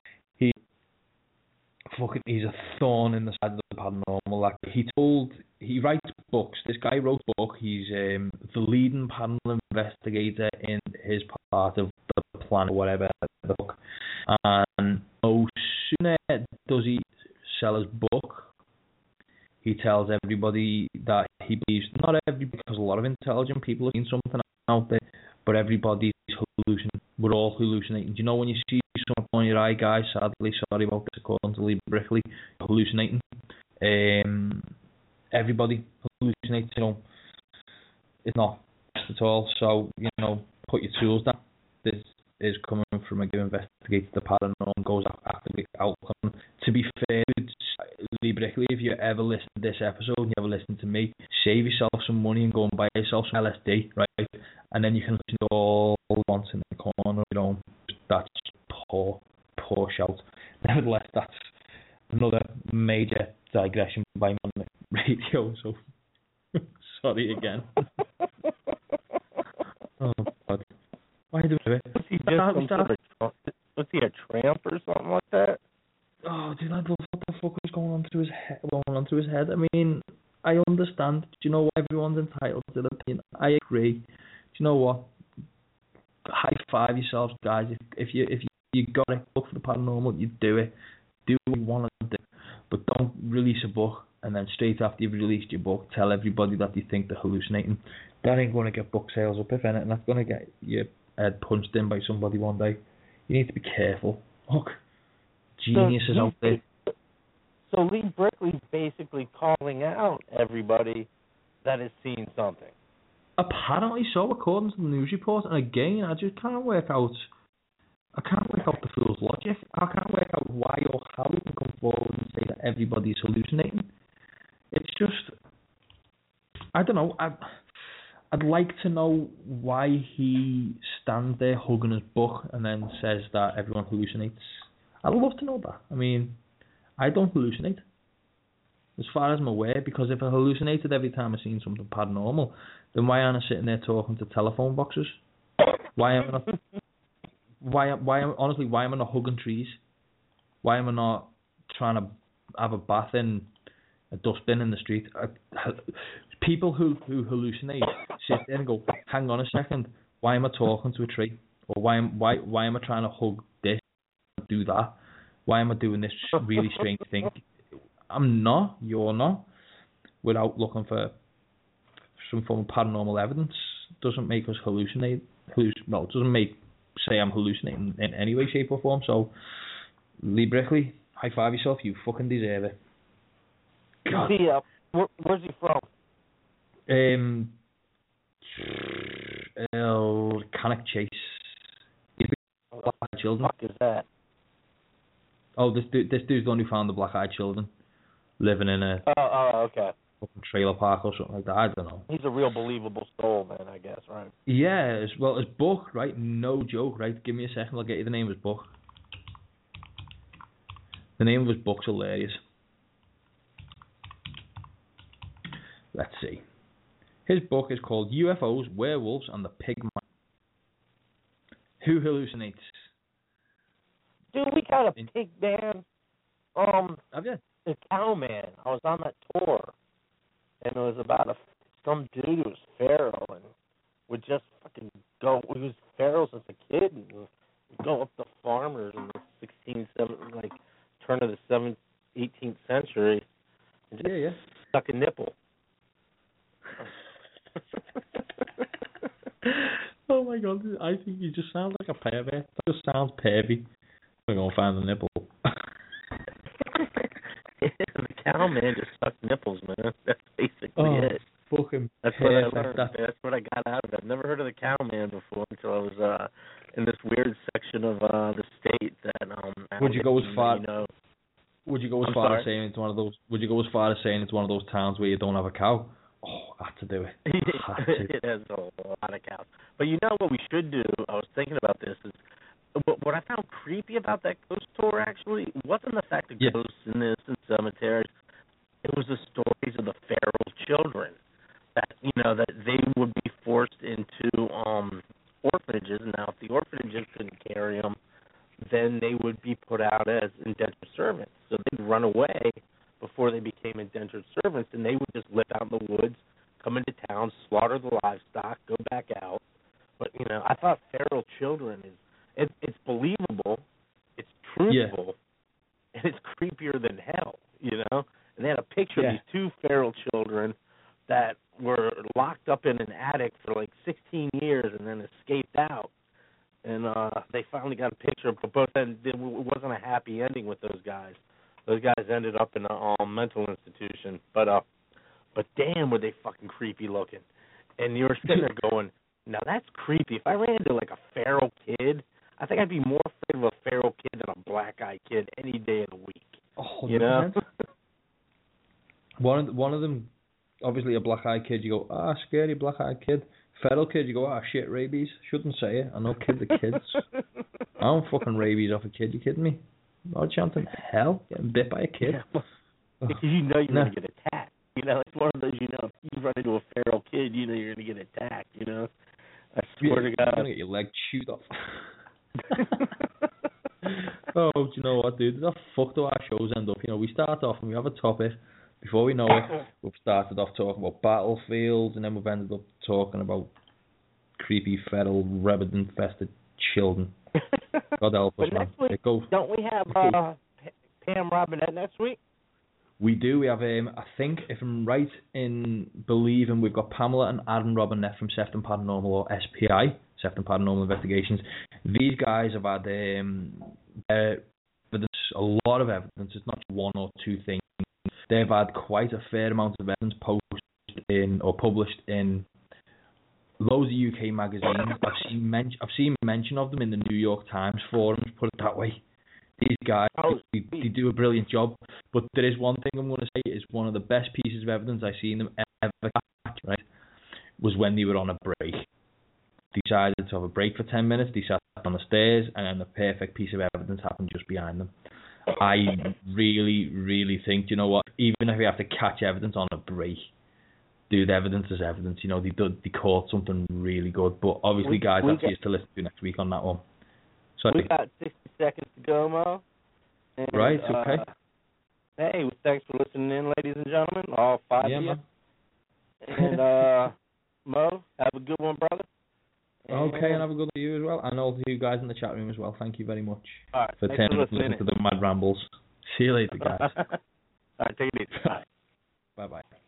he's a thorn in the side of the paranormal. Like he writes books. This guy wrote a book. He's the leading paranormal investigator in his part of the planet, or whatever the book. And no sooner does he sell his book, he tells everybody that he believes, not everybody, because a lot of intelligent people have seen something out there, but everybody's hallucinating. We're all hallucinating. Do you know when you see something on your eye, guys? Sadly, sorry about this, according to Lee Brickley, hallucinating. Everybody hallucinates. You know, it's not at all. So put your tools down. This is coming from a good investigator. The paranormal goes actively out. To be fair, Lee Brickley, if you ever listen to this episode and you ever listen to me, save yourself some money and go and buy yourself some LSD, right? And then you can listen to all once in the corner of your own. That's poor shout. Nevertheless, that's another major digression by me on the radio, so sorry again. Oh god. Why do we do it? Was he a tramp or something like that? Oh, dude, what the fuck was going on through his head? I mean, I understand. Do you know what? Everyone's entitled to their opinion. I agree. Do you know what? High five yourselves, guys. If you got to look for the paranormal, you do it. Do what you want to do, but don't release a book and then straight after you've released your book, tell everybody that you think they're hallucinating. That ain't going to get book sales up, if anything. That's going to get your head punched in by somebody one day. You need to be careful. Look, geniuses out there. So Lee Brickley's basically calling out everybody that has seen something. Apparently so, according to the news report. And again, I just can't work out the fool's logic. I can't work out why or how he can come forward and say that everybody's hallucinating. It's just, I don't know. I'd like to know why he stands there hugging his book and then says that everyone hallucinates. I'd love to know that. I mean, I don't hallucinate, as far as I'm aware, because if I hallucinated every time I seen something paranormal, then why aren't I sitting there talking to telephone boxes? Why am I not? Why am I not hugging trees? Why am I not trying to have a bath in a dustbin in the street? People who hallucinate sit there and go, hang on a second, why am I talking to a tree? Or why am I trying to hug this, do that? Why am I doing this really strange thing? I'm not, you're not. Without looking for some form of paranormal evidence, doesn't make us hallucinate. It doesn't say I'm hallucinating in any way, shape or form. So, Lee Brickley, high five yourself, you fucking deserve it. God. Where's he from? Cannock Chase. Black-eyed children. What the fuck is that? Oh, this dude's the one who found the black-eyed children living in a okay. trailer park or something like that. I don't know. He's a real believable soul, man, I guess, right? Yeah, his book, right? No joke, right? Give me a second, I'll get you the name of his book. The name of his book's hilarious. Let's see. His book is called UFOs, Werewolves, and the Pig Man. Who hallucinates? Dude, we got a pig man. Have you? The cow man. I was on that tour, and it was about some dude who was feral and would just fucking go. He was feral since a kid and would go up to farmers in the 16th, turn of the 18th century, and just suck a nipple. Oh my god, I think You just sound like a pervert. That just sounds pervy. We're going to find the nipple. The cow man just sucks nipples, man. That's basically it. Fucking That's what I learned. That's what I got out of it. I've never heard of the cow man before until I was in this weird section of the state that Would you go as far? Would you go as far as saying it's one of those? Would you go as far as saying it's one of those towns where you don't have a cow? Oh, I had to do it. It has a lot of cows. But you know what we should do? I was thinking about this. Is what I found creepy about that ghost tour actually wasn't the fact that ghosts in this and cemeteries. It was the stories of the feral children that that they would be forced into orphanages. Now, if the orphanages couldn't carry them, then they would be put out as indentured servants. So they'd run away before they became indentured servants, and they would just live out in the woods, come into town, slaughter the livestock, go back out. But I thought feral children it's believable, it's truthful, and it's creepier than hell. And they had a picture of these two feral children that were locked up in an attic for like 16 years and then escaped out. And they finally got a picture of both, and it wasn't a happy ending with those guys. Those guys ended up in a mental institution. But damn, were they fucking creepy looking. And you were sitting there going, now that's creepy. If I ran into like a feral kid, I think I'd be more afraid of a feral kid than a black-eyed kid any day of the week. Oh, you know? One of them, obviously a black-eyed kid, you go, scary black-eyed kid. Feral kid, you go, shit, rabies. Shouldn't say it. I know kids are kids. I don't fucking rabies off a kid. You kidding me? No chance in hell getting bit by a kid. Yeah, because you're going to get attacked. It's one of those, if you run into a feral kid, you're going to get attacked, I swear to God. You're going to get your leg chewed off. Oh, do you know what, dude? How fucked up our shows end up. We start off and we have a topic. Before we know it, we've started off talking about battlefields, and then we've ended up talking about creepy, feral, rabbit-infested children. God help us, man. Next week, don't we have Pam Robinette next week? We do. We have, I think, if I'm right in believing, we've got Pamela and Adam Robinette from Sefton Paranormal, or SPI, Sefton Paranormal Investigations. These guys have had evidence, a lot of evidence. It's not one or two things. They've had quite a fair amount of evidence posted in or published in loads of UK magazines. I've seen mention of them in the New York Times forums, put it that way. These guys, they do a brilliant job. But there is one thing I'm going to say is one of the best pieces of evidence I've seen them ever catch, right, was when they were on a break. They decided to have a break for 10 minutes. They sat on the stairs, and then the perfect piece of evidence happened just behind them. I really, really think, you know what, even if we have to catch evidence on a break, dude, evidence is evidence. They caught something really good. But obviously, guys, that's for you to listen to next week on that one. So we got 60 seconds to go, Mo. And, right, okay. Hey, thanks for listening in, ladies and gentlemen, all five of you. Man. And, Mo, have a good one, brother. Okay, and have a good one to you as well. And all of you guys in the chat room as well. Thank you very much for turning to listen to the mad rambles. See you later, guys. All right, take it easy. Bye. Bye-bye.